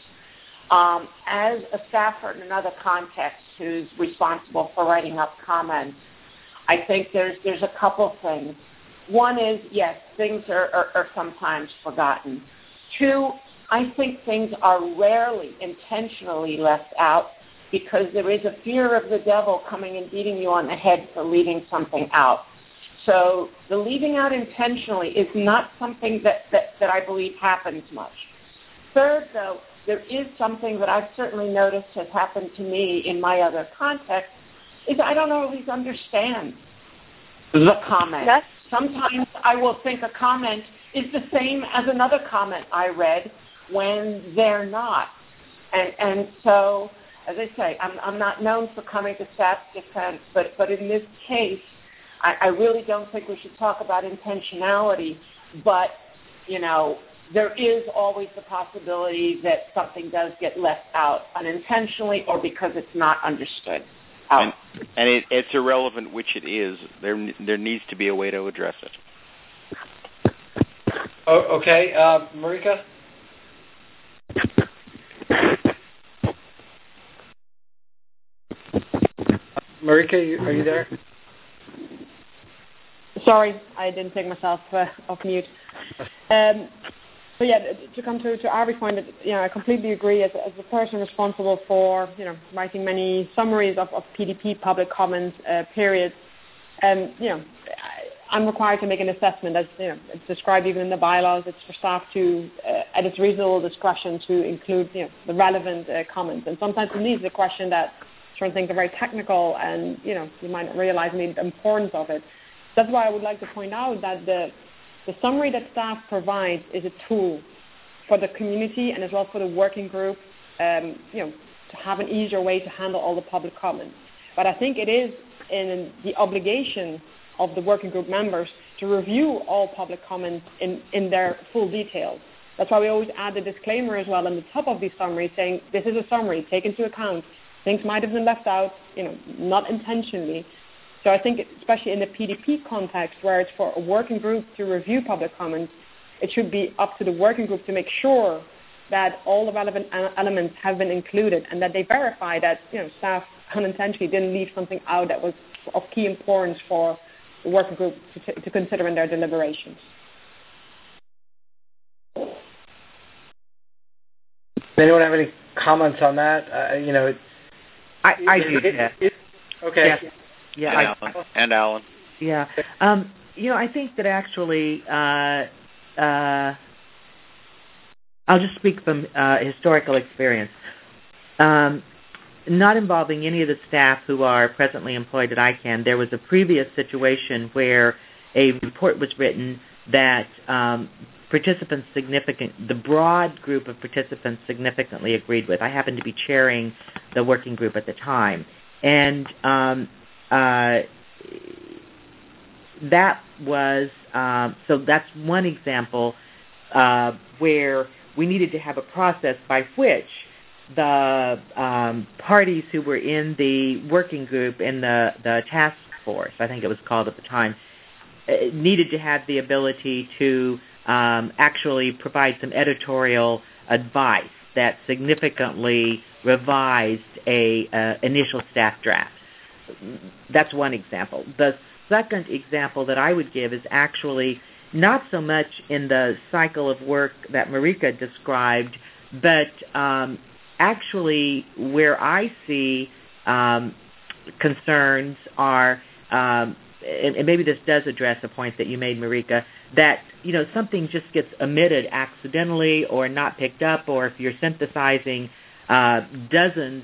As a staffer in another context who's responsible for writing up comments, I think there's a couple things. One is, yes, things are sometimes forgotten. 2, I think things are rarely intentionally left out because there is a fear of the devil coming and beating you on the head for leaving something out. So the leaving out intentionally is not something that I believe happens much. Third, though, there is something that I've certainly noticed has happened to me in my other context, is I don't always understand the comment. Yes. Sometimes I will think a comment is the same as another comment I read when they're not. And so, as I say, I'm not known for coming to staff defense, but in this case, I really don't think we should talk about intentionality, but, there is always the possibility that something does get left out unintentionally or because it's not understood. And it's irrelevant which it is. There needs to be a way to address it. Oh, okay. Marika? Marika, are you there? Sorry, I didn't take myself off mute. So yeah, to come to Aubrey's point, I completely agree. As the person responsible for writing many summaries of PDP public comments periods, I'm required to make an assessment. As it's described even in the bylaws. It's for staff to, at its reasonable discretion, to include the relevant comments. And sometimes it leaves the question that certain things are very technical, and you might not realize the importance of it. That's why I would like to point out that the summary that staff provides is a tool for the community and as well for the working group, to have an easier way to handle all the public comments. But I think it is in the obligation of the working group members to review all public comments in their full details. That's why we always add the disclaimer as well on the top of these summaries saying this is a summary, take into account. Things might have been left out, not intentionally. So I think especially in the PDP context where it's for a working group to review public comments, it should be up to the working group to make sure that all the relevant elements have been included and that they verify that staff unintentionally didn't leave something out that was of key importance for the working group to consider in their deliberations. Does anyone have any comments on that? I do. Okay. Yeah. And Alan. Yeah. I think that actually, I'll just speak from historical experience. Not involving any of the staff who are presently employed at ICANN, there was a previous situation where a report was written that the broad group of participants significantly agreed with. I happened to be chairing the working group at the time. And that was, so that's one example where we needed to have a process by which the parties who were in the working group in the task force, I think it was called at the time, needed to have the ability to actually provide some editorial advice that significantly revised a initial staff draft. That's one example. The second example that I would give is actually not so much in the cycle of work that Marika described, but actually where I see concerns are, and maybe this does address a point that you made, Marika, that something just gets omitted accidentally or not picked up, or if you're synthesizing dozens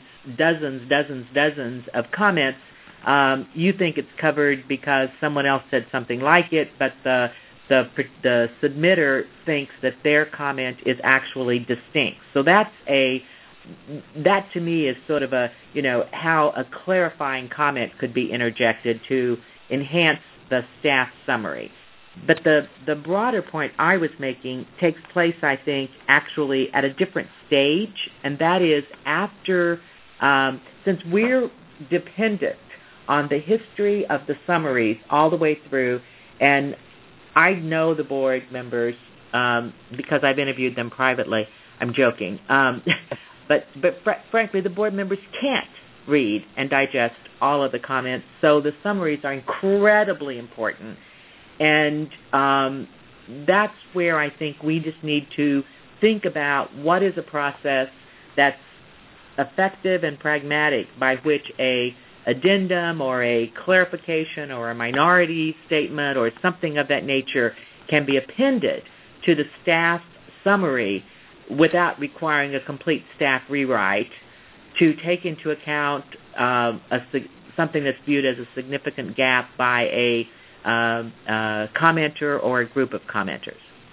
of comments, you think it's covered because someone else said something like it, but the submitter thinks that their comment is actually distinct. So that to me is sort of how a clarifying comment could be interjected to enhance the staff summary. But the broader point I was making takes place, I think, actually at a different stage, and that is after, since we're dependent on the history of the summaries all the way through, and I know the board members because I've interviewed them privately. I'm joking. But frankly, the board members can't read and digest all of the comments, so the summaries are incredibly important. And that's where I think we just need to think about what is a process that's effective and pragmatic by which a addendum or a clarification or a minority statement or something of that nature can be appended to the staff summary without requiring a complete staff rewrite to take into account something that's viewed as a significant gap by a commenter or a group of commenters.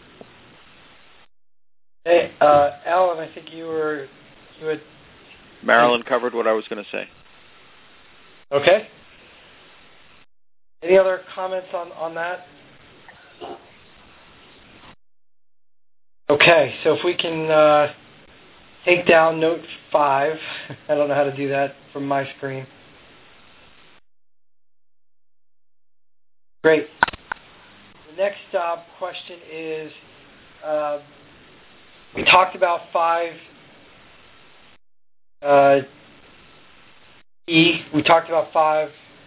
Hey, Alan, I think you had... Marilyn covered what I was going to say. Okay. Any other comments on that? Okay, so if we can take down note 5. I don't know how to do that from my screen. Great. The next question is, we talked about 5E. We talked about 5F.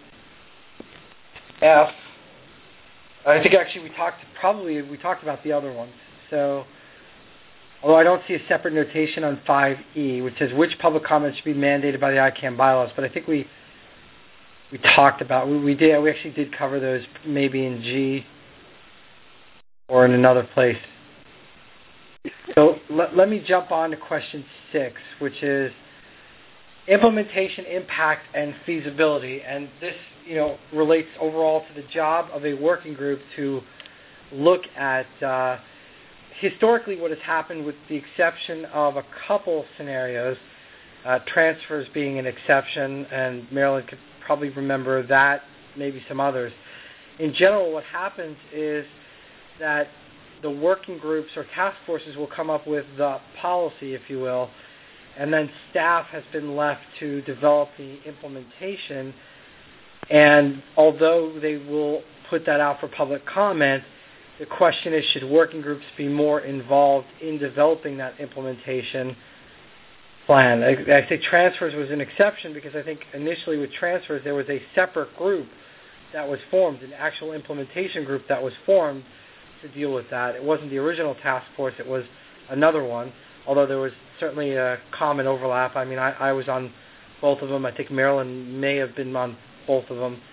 I think actually we talked about the other ones. So, although I don't see a separate notation on 5E, which says which public comments should be mandated by the ICANN bylaws, but I think we talked about, we actually did cover those maybe in G or in another place. So let me jump on to question 6, which is implementation, impact, and feasibility. And this, relates overall to the job of a working group to look at historically what has happened, with the exception of a couple scenarios, transfers being an exception, and Marilyn could probably remember that, maybe some others. In general, what happens is that the working groups or task forces will come up with the policy, if you will, and then staff has been left to develop the implementation. And although they will put that out for public comment, the question is, should working groups be more involved in developing that implementation plan? I say transfers was an exception because I think initially with transfers there was a separate group that was formed, an actual implementation group that was formed to deal with that. It wasn't the original task force, it was another one, although there was certainly a common overlap. I mean, I was on both of them. I think Marilyn may have been on both of them.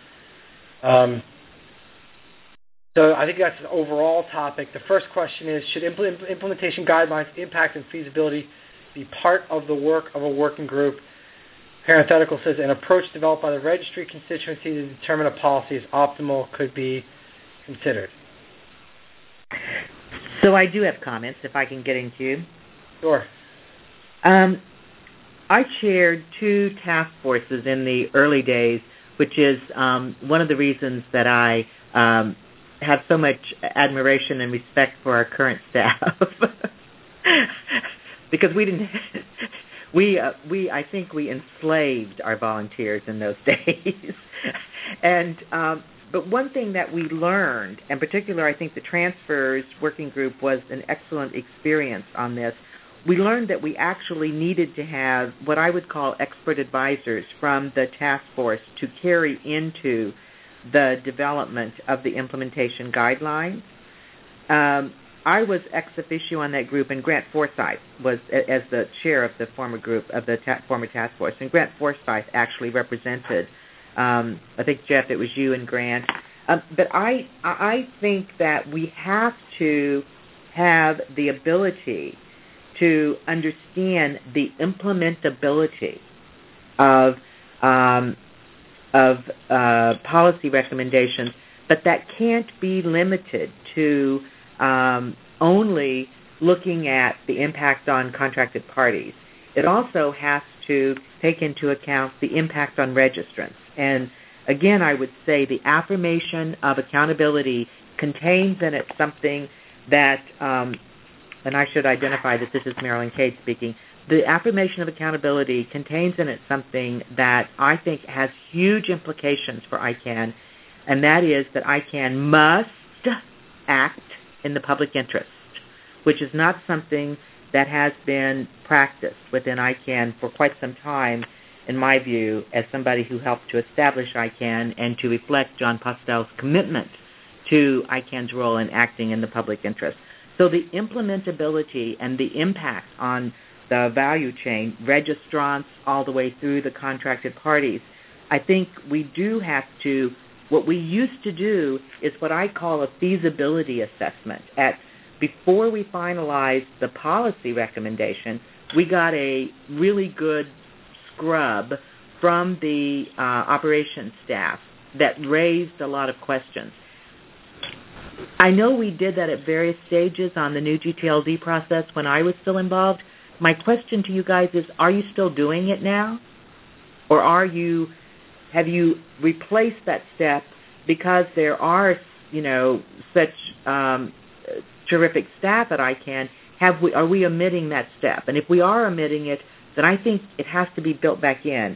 So I think that's an overall topic. The first question is, should implementation guidelines, impact, and feasibility be part of the work of a working group? Parenthetical says, an approach developed by the registry constituency to determine a policy is optimal could be considered. So I do have comments, if I can get into you. Sure. I chaired 2 task forces in the early days, which is one of the reasons that I have so much admiration and respect for our current staff. Because I think we enslaved our volunteers in those days. And but one thing that we learned, in particular I think the transfers working group was an excellent experience on this, we learned that we actually needed to have what I would call expert advisors from the task force to carry into the development of the implementation guidelines. I was ex officio on that group, and Grant Forsyth was as the chair of the former group of the former task force. And Grant Forsyth actually represented, I think, Jeff, it was you and Grant. But I think that we have to have the ability to understand the implementability of policy recommendations, but that can't be limited to only looking at the impact on contracted parties. It also has to take into account the impact on registrants. And again, I would say the affirmation of accountability contains in it something that, and I should identify that this is Marilyn Cade speaking, the affirmation of accountability contains in it something that I think has huge implications for ICANN, and that is that ICANN must act in the public interest, which is not something that has been practiced within ICANN for quite some time, in my view, as somebody who helped to establish ICANN and to reflect John Postel's commitment to ICANN's role in acting in the public interest. So the implementability and the impact on the value chain, registrants all the way through the contracted parties, I think we do have to, what we used to do is what I call a feasibility assessment. Before we finalized the policy recommendation, we got a really good scrub from the operations staff that raised a lot of questions. I know we did that at various stages on the new GTLD process when I was still involved. My question to you guys is, are you still doing it now? Or have you replaced that step because there are, such terrific staff at ICANN? Are we omitting that step? And if we are omitting it, then I think it has to be built back in.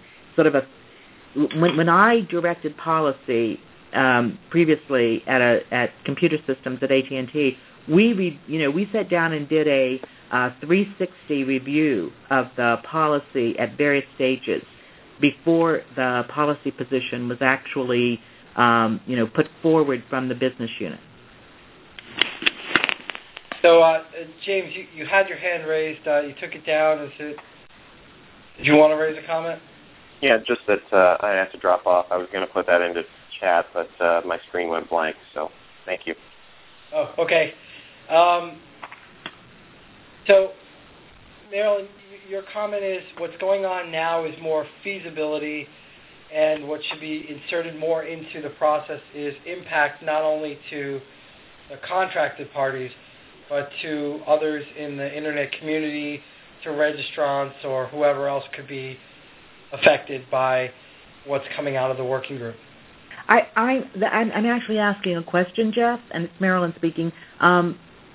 When I directed policy previously at Computer Systems at AT&T, we sat down and did a 360 review of the policy at various stages before the policy position was actually put forward from the business unit. So, James, you had your hand raised. You took it down. Did you want to raise a comment? Yeah, just that I had to drop off. I was going to put that into chat, but my screen went blank, so thank you. Oh, okay. So, Marilyn, your comment is what's going on now is more feasibility, and what should be inserted more into the process is impact not only to the contracted parties, but to others in the internet community, to registrants or whoever else could be affected by what's coming out of the working group. I'm actually asking a question, Jeff, and it's Marilyn speaking. I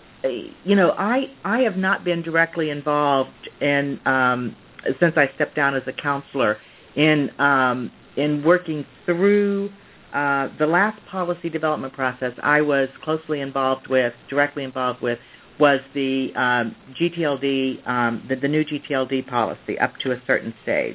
have not been directly involved in since I stepped down as a counselor in working through the last policy development process. I was directly involved with, was the GTLD, the new GTLD policy up to a certain stage.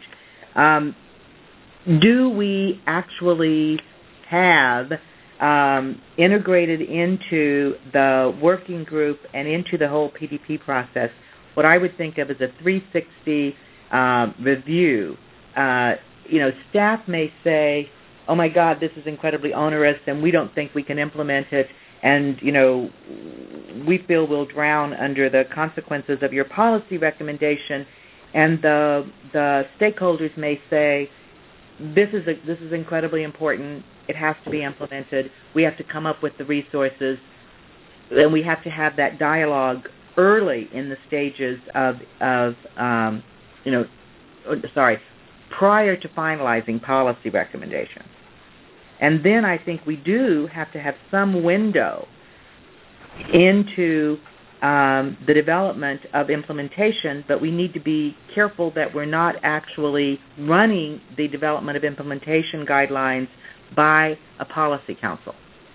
Do we actually have integrated into the working group and into the whole PDP process what I would think of as a 360 review? Staff may say, oh my God, this is incredibly onerous and we don't think we can implement it, and we feel we'll drown under the consequences of your policy recommendation. And the stakeholders may say, this is incredibly important. It has to be implemented. We have to come up with the resources, and we have to have that dialogue early in the stages prior to finalizing policy recommendations. And then I think we do have to have some window into the development of implementation, but we need to be careful that we're not actually running the development of implementation guidelines by a policy council.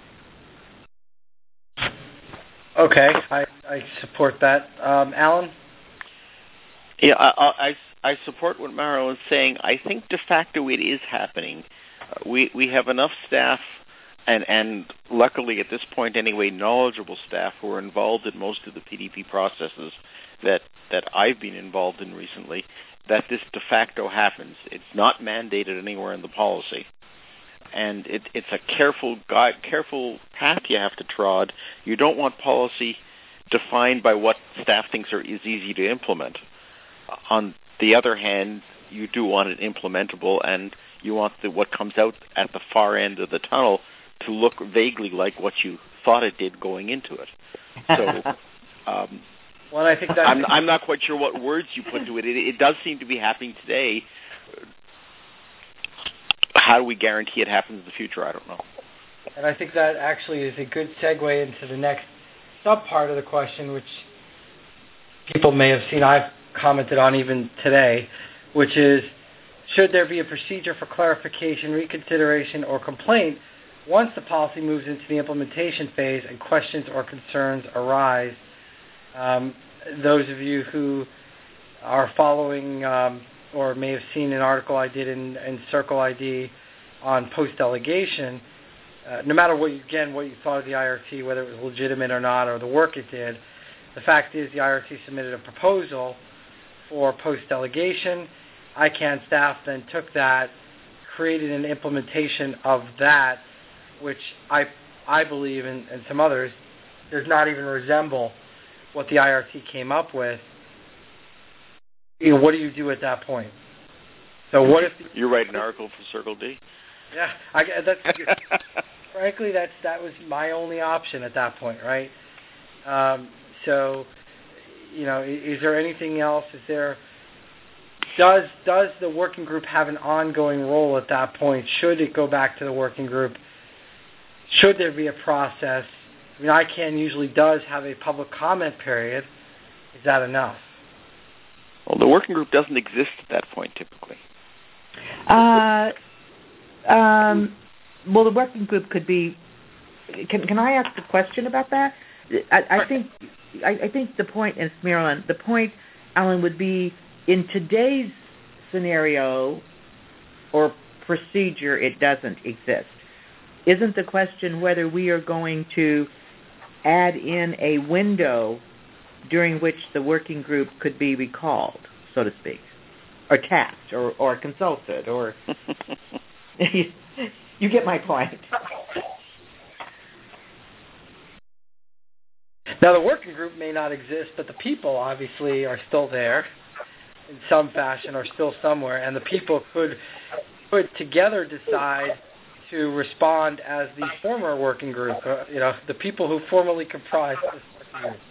Okay, I support that. Alan? Yeah, I support what Marilyn's saying. I think de facto it is happening. We have enough staff, and luckily at this point anyway, knowledgeable staff who are involved in most of the PDP processes that I've been involved in recently, that this de facto happens. It's not mandated anywhere in the policy. And it's a careful path you have to trod. You don't want policy defined by what staff thinks is easy to implement. On the other hand, you do want it implementable, and you want what comes out at the far end of the tunnel to look vaguely like what you thought it did going into it. So, well, I think I'm not quite sure what words you put to it. It does seem to be happening today. How do we guarantee it happens in the future? I don't know. And I think that actually is a good segue into the next sub-part of the question, which people may have seen I've commented on even today, which is, should there be a procedure for clarification, reconsideration, or complaint once the policy moves into the implementation phase and questions or concerns arise? Those of you who are following or may have seen an article I did in Circle ID on post-delegation, no matter what you thought of the IRT, whether it was legitimate or not, or the work it did, the fact is the IRT submitted a proposal for post-delegation. ICANN staff then took that, created an implementation of that, which I believe, and some others, does not even resemble what the IRT came up with. What do you do at that point? So what if you write an article for Circle D? Yeah, frankly, that was my only option at that point, right? So, is there anything else? Does the working group have an ongoing role at that point? Should it go back to the working group? Should there be a process? I mean, ICANN usually does have a public comment period. Is that enough? Well, the working group doesn't exist at that point typically. Well, the working group could be. Can I ask a question about that? I think the point, and Marilyn, the point, Alan, would be in today's scenario or procedure, it doesn't exist. Isn't the question whether we are going to add in a window during which the working group could be recalled, so to speak, or tasked, or consulted, or you get my point. Now, the working group may not exist, but the people obviously are still there. in some fashion or still somewhere, and the people could together decide to respond as the former working group, the people who formerly comprised this working group.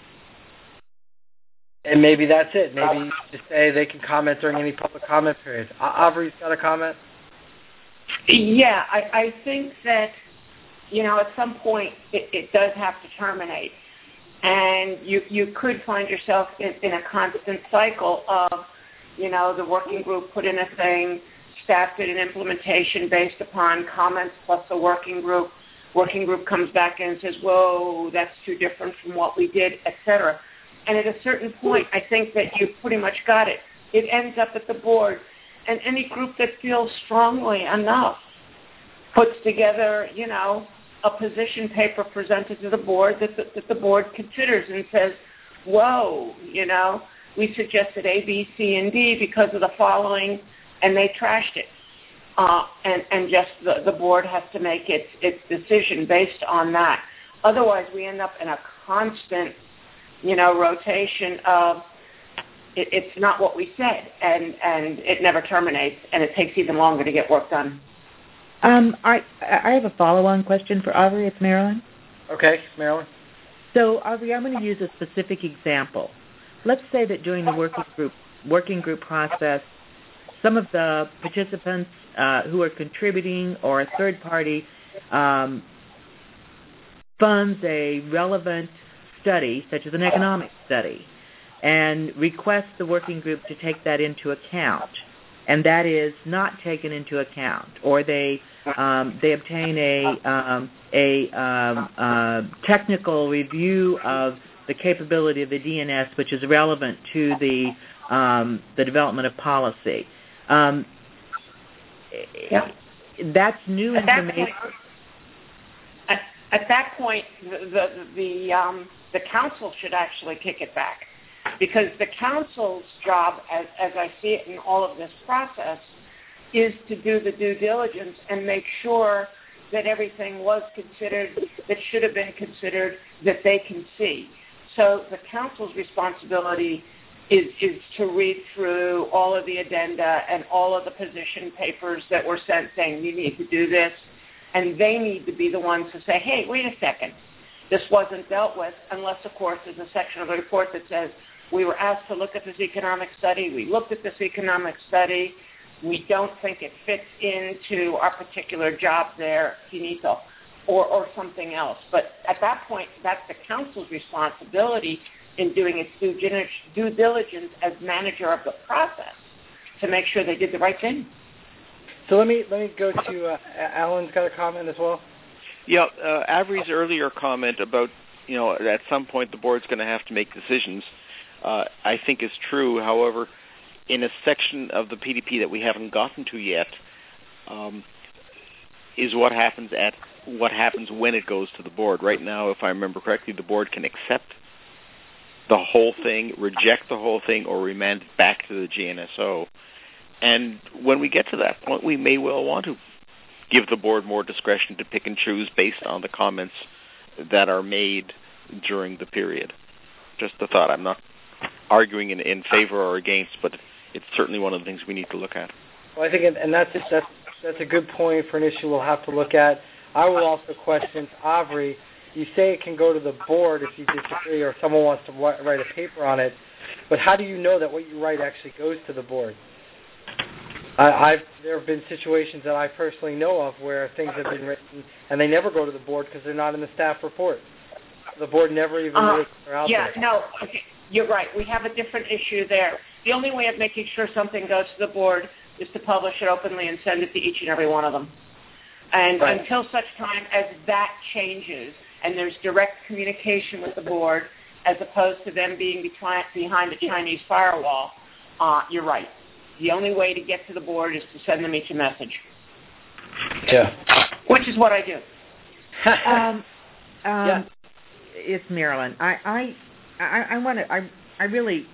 And maybe that's it. Maybe just say they can comment during any public comment periods. Avri's got a comment? Yeah, I think that, at some point it does have to terminate. And you could find yourself in a constant cycle of, the working group put in a thing, staff did an implementation based upon comments plus the working group. Working group comes back in and says, whoa, that's too different from what we did, etc. And at a certain point, I think that you've pretty much got it. It ends up at the board. And any group that feels strongly enough puts together, a position paper presented to the board that the board considers and says, whoa, we suggested A, B, C, and D because of the following, and they trashed it. And just the board has to make its decision based on that. Otherwise, we end up in a constant, rotation of it's not what we said, and it never terminates, and it takes even longer to get work done. I have a follow-on question for Avri. It's Marilyn. Okay, Marilyn. So, Avri, I'm going to use a specific example. Let's say that during the working group process, some of the participants who are contributing or a third party funds a relevant study, such as an economic study, and requests the working group to take that into account, and that is not taken into account, or they obtain a technical review of the capability of the DNS, which is relevant to the development of policy. That's new information. At that point, the council should actually kick it back, because the council's job, as I see it in all of this process, is to do the due diligence and make sure that everything was considered that should have been considered that they can see. So the council's responsibility is to read through all of the addenda and all of the position papers that were sent saying you need to do this, and they need to be the ones to say, hey, wait a second, this wasn't dealt with, unless, of course, there's a section of the report that says we were asked to look at this economic study, we looked at this economic study, we don't think it fits into our particular job there, finito, or something else. But at that point, that's the council's responsibility in doing its due diligence as manager of the process to make sure they did the right thing. So let me go to Alan's got a comment as well. Yeah, Avri's earlier comment about, at some point the board's going to have to make decisions, I think is true. However, in a section of the PDP that we haven't gotten to yet, is what happens when it goes to the board. Right now, if I remember correctly, the board can accept the whole thing, reject the whole thing, or remand it back to the GNSO. And when we get to that point, we may well want to give the board more discretion to pick and choose based on the comments that are made during the period. Just a thought. I'm not arguing in favor or against, but it's certainly one of the things we need to look at. Well, I think, and that's a good point for an issue we'll have to look at. I will also question Avri. You say it can go to the board if you disagree or if someone wants to write a paper on it, but how do you know that what you write actually goes to the board? There have been situations that I personally know of where things have been written and they never go to the board because they're not in the staff report. The board never even knows they're out there. No, okay, you're right. We have a different issue there. The only way of making sure something goes to the board is to publish it openly and send it to each and every one of them. And right. Until such time as that changes and there's direct communication with the board as opposed to them being behind a Chinese firewall, you're right. The only way to get to the board is to send them each a message. Yeah. Which is what I do. Yeah. It's Marilyn. I really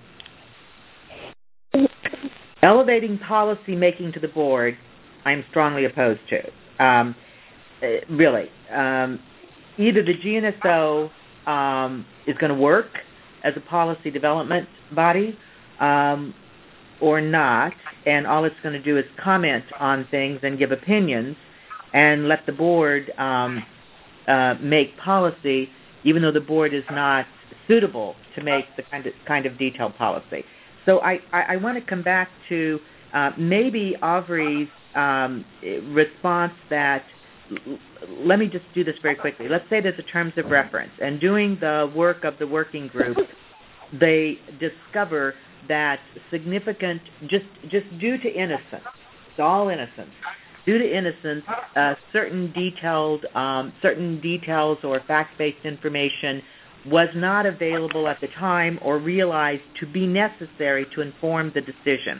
elevating policy making to the board, I'm strongly opposed to. Really. Either the GNSO is going to work as a policy development body, or not, and all it's going to do is comment on things and give opinions and let the board make policy, even though the board is not suitable to make the kind of detailed policy. So I want to come back to maybe Aubrey's response that, let me just do this very quickly. Let's say there's a terms of reference, and doing the work of the working group, they discover that significant, just due to innocence, it's all innocence, due to innocence, certain details or fact-based information was not available at the time or realized to be necessary to inform the decision.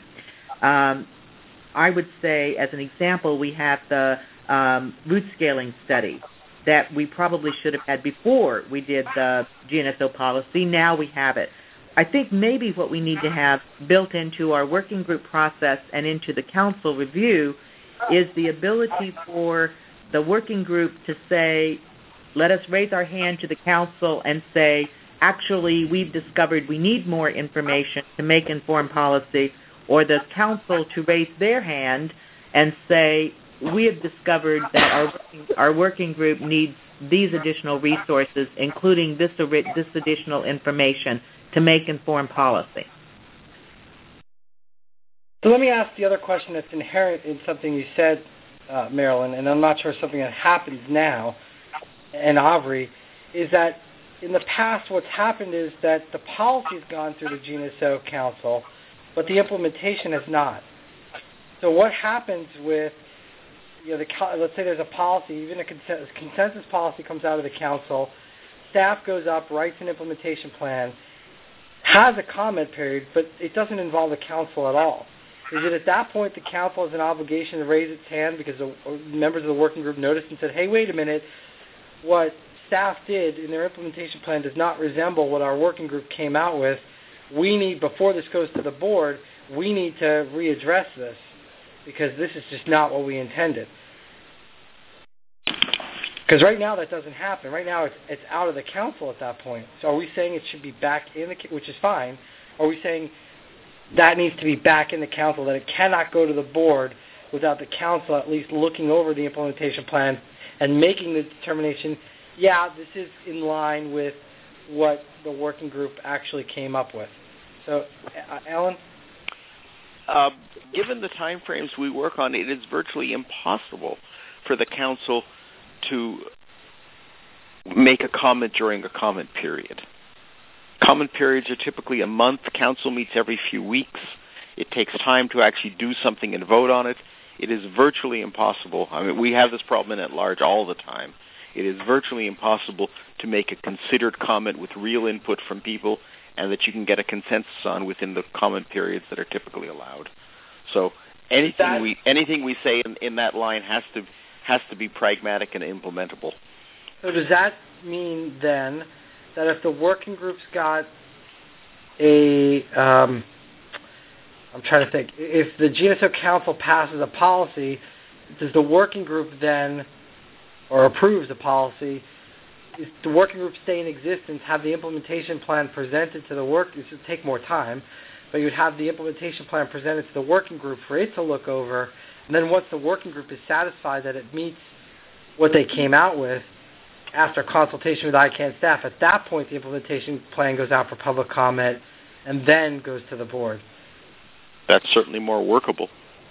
I would say, as an example, we have the root scaling study that we probably should have had before we did the GNSO policy. Now we have it. I think maybe what we need to have built into our working group process and into the council review is the ability for the working group to say, let us raise our hand to the council and say, actually, we've discovered we need more information to make informed policy, or the council to raise their hand and say, we have discovered that our working group needs these additional resources, including this additional information, to make informed policy. So let me ask the other question that's inherent in something you said, Marilyn, and I'm not sure if something that happens now, and Aubrey, is that in the past what's happened is that the policy's gone through the GNSO Council, but the implementation has not. So what happens with, let's say there's a policy, even a consensus policy comes out of the council, staff goes up, writes an implementation plan, has a comment period, but it doesn't involve the council at all. Is it at that point the council has an obligation to raise its hand because the members of the working group noticed and said, hey, wait a minute, what staff did in their implementation plan does not resemble what our working group came out with. We need, before this goes to the board, we need to readdress this because this is just not what we intended. Because right now that doesn't happen. Right now it's out of the council at that point. So are we saying it should be back in the, which is fine, are we saying that needs to be back in the council, that it cannot go to the board without the council at least looking over the implementation plan and making the determination, yeah, this is in line with what the working group actually came up with. So, Alan? Given the time frames we work on, it is virtually impossible for the council to make a comment during a comment period. Comment periods are typically a month. Council meets every few weeks. It takes time to actually do something and vote on it. It is virtually impossible. I mean, we have this problem in at large all the time. It is virtually impossible to make a considered comment with real input from people and that you can get a consensus on within the comment periods that are typically allowed. So anything we say in that line has to be pragmatic and implementable. So does that mean then that if the working group's got a, I'm trying to think, if the GNSO Council passes a policy, does the working group then, or approves the policy, if the working group stay in existence, have the implementation plan presented to the work, this would take more time, but you'd have the implementation plan presented to the working group for it to look over, and then once the working group is satisfied that it meets what they came out with, after consultation with ICANN staff, at that point the implementation plan goes out for public comment and then goes to the board. That's certainly more workable.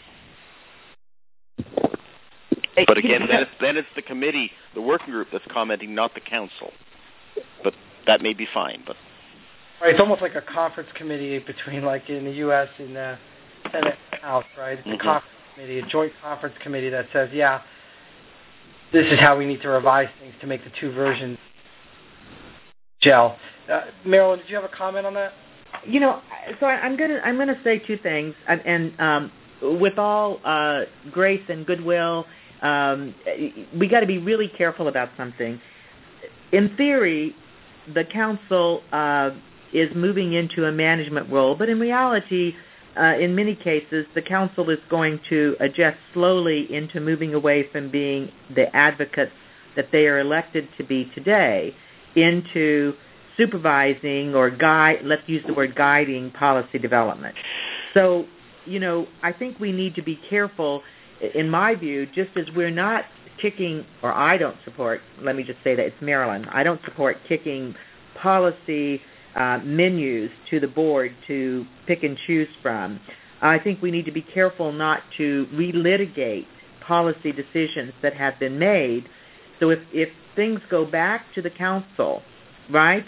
But again, then it's the committee, the working group that's commenting, not the council. But that may be fine. But right, it's almost like a conference committee between, like in the U.S. in the Senate and House, right? It's a conference committee, a joint conference committee that says, yeah, this is how we need to revise things to make the two versions gel. Marilyn, did you have a comment on that? So I'm gonna say two things, and with all grace and goodwill, we got to be really careful about something. In theory, the council is moving into a management role, but in reality, in many cases, the council is going to adjust slowly into moving away from being the advocates that they are elected to be today into supervising or let's use the word guiding policy development. So I think we need to be careful, in my view, just as we're not kicking, or I don't support, let me just say that it's Marilyn, I don't support kicking policy menus to the board to pick and choose from. I think we need to be careful not to relitigate policy decisions that have been made. So if things go back to the council, right,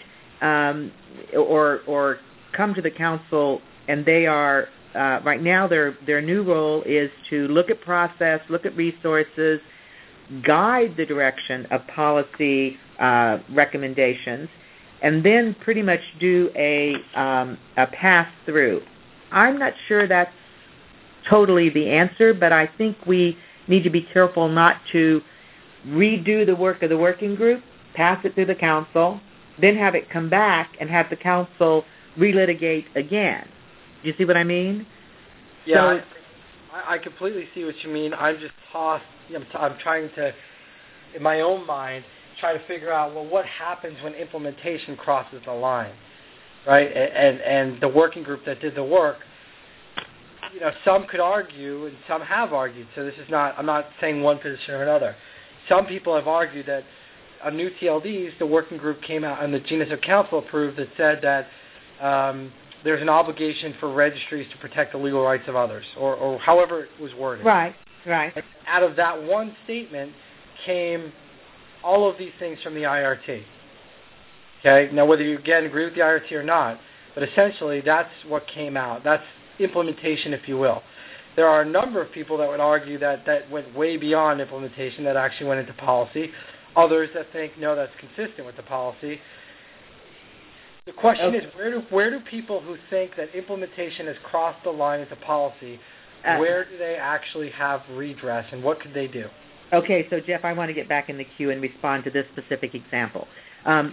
or come to the council and they are, right now their new role is to look at process, look at resources, guide the direction of policy recommendations, and then pretty much do a pass-through. I'm not sure that's totally the answer, but I think we need to be careful not to redo the work of the working group, pass it through the council, then have it come back and have the council relitigate again. Do you see what I mean? Yeah, so, I completely see what you mean. I'm trying to, in my own mind, try to figure out, well, what happens when implementation crosses the line, right? And the working group that did the work, some could argue, and some have argued, so this is not, I'm not saying one position or another. Some people have argued that on new TLDs, the working group came out and the GNSO Council approved that said that there's an obligation for registries to protect the legal rights of others, or however it was worded. Right. And out of that one statement came all of these things from the IRT. Okay? Now, whether you, again, agree with the IRT or not, but essentially that's what came out. That's implementation, if you will. There are a number of people that would argue that went way beyond implementation, that actually went into policy. Others that think, no, that's consistent with the policy. The question is, where do people who think that implementation has crossed the line into policy, where do they actually have redress, and what could they do? Okay, so Jeff, I want to get back in the queue and respond to this specific example. Okay,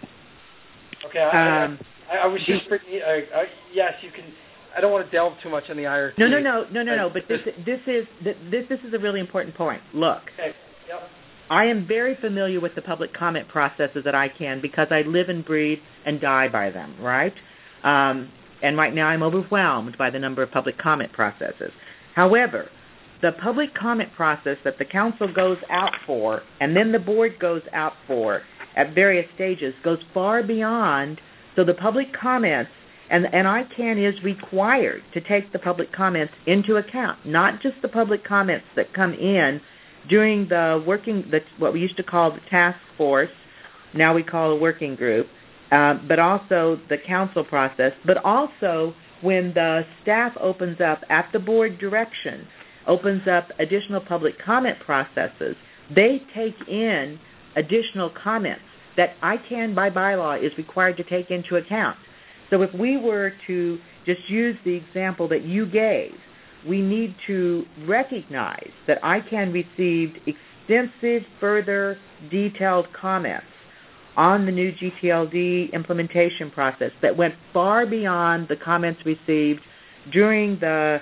I was just yes, you can. I don't want to delve too much on the IRT. No. But this is a really important point. Look, okay. Yep. I am very familiar with the public comment processes at ICANN because I live and breathe and die by them, right? And right now I'm overwhelmed by the number of public comment processes. However, the public comment process that the council goes out for and then the board goes out for at various stages goes far beyond, so the public comments, and ICANN is required to take the public comments into account, not just the public comments that come in during what we used to call the task force, now we call a working group, but also the council process, but also when the staff opens up at the board direction, opens up additional public comment processes, they take in additional comments that ICANN by bylaw is required to take into account. So if we were to just use the example that you gave, we need to recognize that ICANN received extensive, further detailed comments on the new GTLD implementation process that went far beyond the comments received during the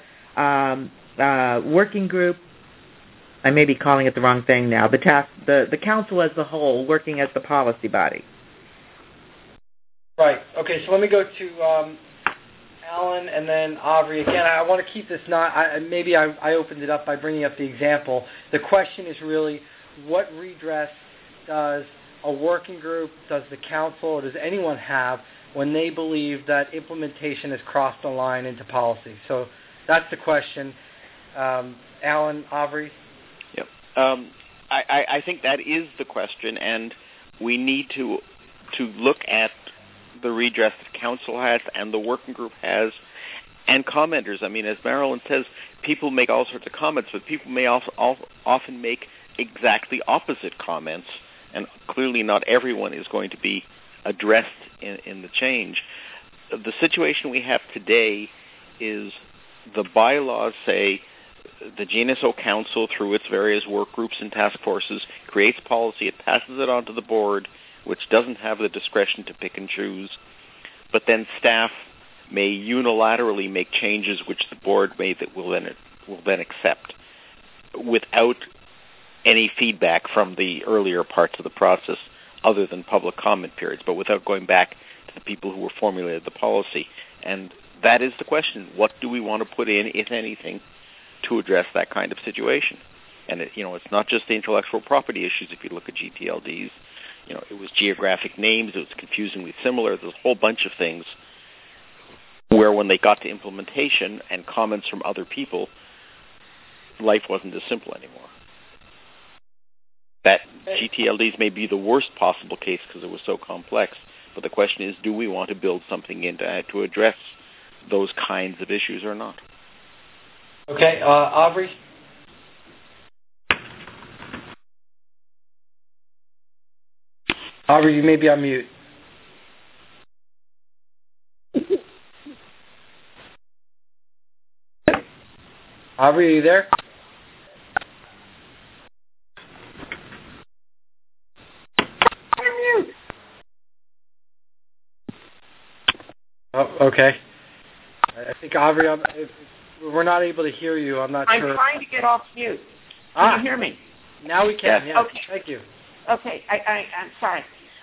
working group. I may be calling it the wrong thing now. The council as a whole, working as the policy body. Right. Okay. So let me go to Alan and then Aubrey. Again, I want to keep this maybe I opened it up by bringing up the example. The question is really, what redress does a working group, does the council, or does anyone have when they believe that implementation has crossed the line into policy? So that's the question. Alan, Aubrey? Yep. I think that is the question, and we need to look at the redress that council has and the working group has, and commenters. I mean, as Marilyn says, people make all sorts of comments, but people may also often make exactly opposite comments, and clearly not everyone is going to be addressed in the change. The situation we have today is the bylaws say the GNSO Council, through its various work groups and task forces, creates policy, it passes it on to the board, which doesn't have the discretion to pick and choose, but then staff may unilaterally make changes which the board will then accept without any feedback from the earlier parts of the process other than public comment periods, but without going back to the people who formulated the policy. And that is the question. What do we want to put in, if anything, to address that kind of situation? And it's not just the intellectual property issues. If you look at GTLDs, it was geographic names. It was confusingly similar. There's a whole bunch of things where when they got to implementation and comments from other people, life wasn't as simple anymore. That GTLDs may be the worst possible case because it was so complex, but the question is, do we want to build something in to address those kinds of issues or not? Okay, Aubrey? Aubrey, you may be on mute. Aubrey, are you there? I'm mute. Oh, okay. I think, Aubrey, if we're not able to hear you. I'm not sure. I'm trying to get off mute. Can you hear me? Now we can, yes. Okay. Thank you. Okay, I'm sorry.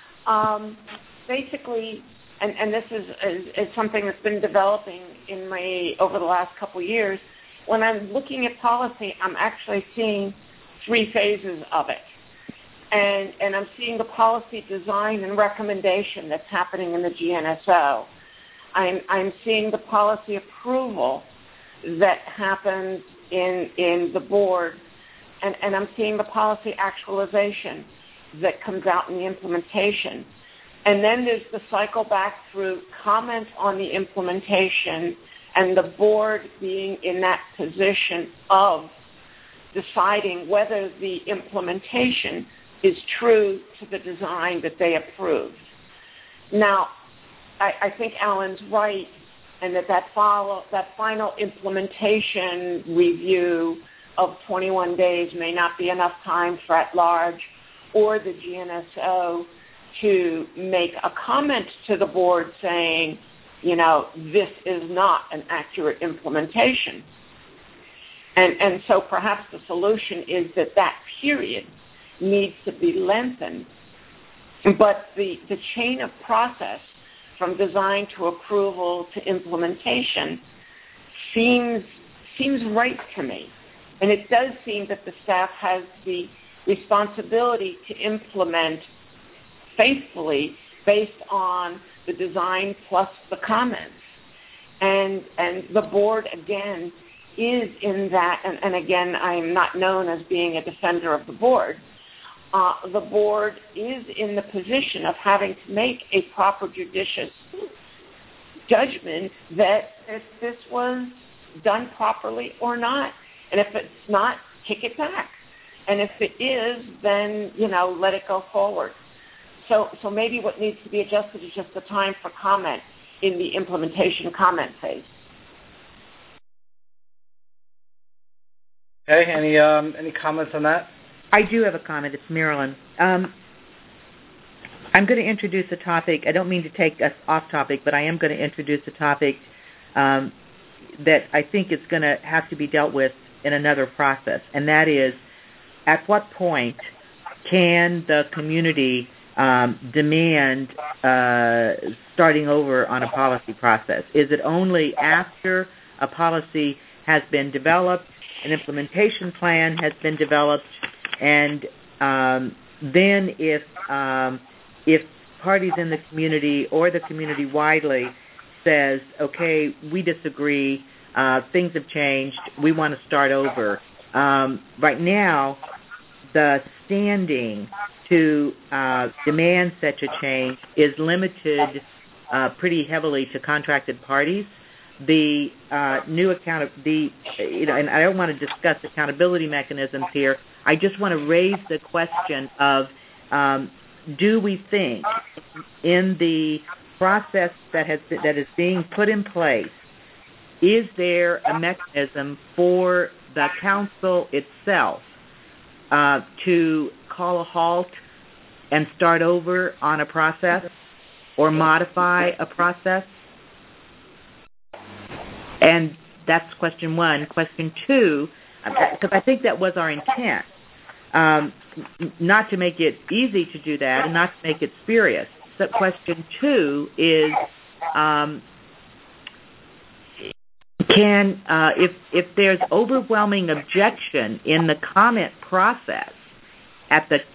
Basically, and this is something that's been developing in over the last couple of years, when I'm looking at policy, I'm actually seeing 3 phases of it. And I'm seeing the policy design and recommendation that's happening in the GNSO. I'm seeing the policy approval that happens in the board, and I'm seeing the policy actualization that comes out in the implementation. And then there's the cycle back through comment on the implementation and the board being in that position of deciding whether the implementation is true to the design that they approved. Now, I think Alan's right, and that final implementation review of 21 days may not be enough time for at-large or the GNSO to make a comment to the board saying, this is not an accurate implementation. And so perhaps the solution is that period needs to be lengthened. But the chain of process from design to approval to implementation seems right to me. And it does seem that the staff has the responsibility to implement faithfully based on the design plus the comments. And the board, again, is in that, and again, I'm not known as being a defender of the board. The board is in the position of having to make a proper judicious judgment that if this was done properly or not. And if it's not, kick it back. And if it is, then, let it go forward. So maybe what needs to be adjusted is just the time for comment in the implementation comment phase. Okay, any comments on that? I do have a comment. It's Marilyn. I'm going to introduce a topic. I don't mean to take us off topic, but I am going to introduce a topic that I think is going to have to be dealt with in another process, and that is, at what point can the community demand starting over on a policy process? Is it only after a policy has been developed, an implementation plan has been developed, and then if parties in the community or the community widely says, okay, we disagree, things have changed, we want to start over. Right now, the standing to demand such a change is limited pretty heavily to contracted parties. The new and I don't want to discuss accountability mechanisms here. I just want to raise the question of do we think in the process that is being put in place, is there a mechanism for the council itself to call a halt and start over on a process or modify a process? And that's question one. Question two, because I think that was our intent, not to make it easy to do that and not to make it spurious. So question two is, can, if there's overwhelming objection in the comment process at the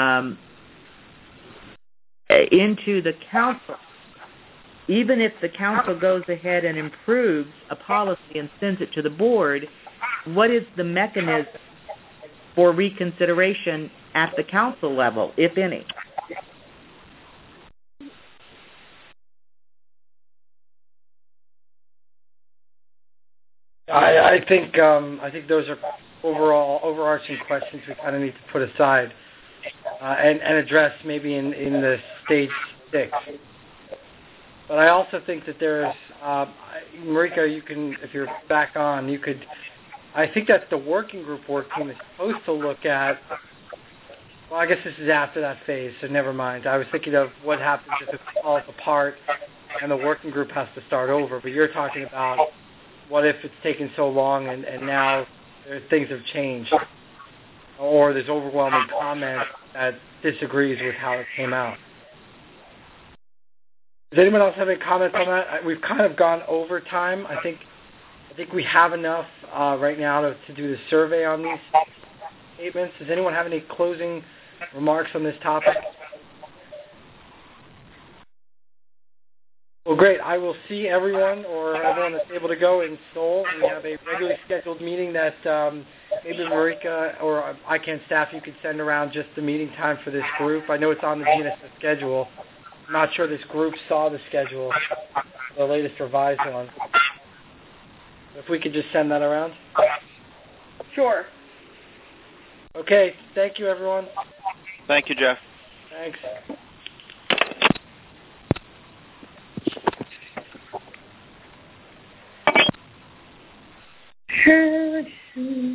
into the council, even if the council goes ahead and improves a policy and sends it to the board, what is the mechanism for reconsideration at the council level, if any? I think those are overarching questions we kind of need to put aside and address maybe in the stage 6. But I also think that there's Marika, you can, if you're back on, you could. I think that's the working group work team is supposed to look at. Well, I guess this is after that phase, so never mind. I was thinking of what happens if it falls apart and the working group has to start over. But you're talking about what if it's taken so long and now things have changed, or there's overwhelming comment that disagrees with how it came out. Does anyone else have any comments on that? We've kind of gone over time. I think we have enough right now to do the survey on these statements. Does anyone have any closing remarks on this topic? Well, great. I will see everyone or everyone that's able to go in Seoul. We have a regularly scheduled meeting that maybe Marika or ICANN staff, you could send around just the meeting time for this group. I know it's on the GNSS schedule. I'm not sure this group saw the schedule, the latest revised one. If we could just send that around. Sure. Okay. Thank you, everyone. Thank you, Jeff. Thanks. Sure.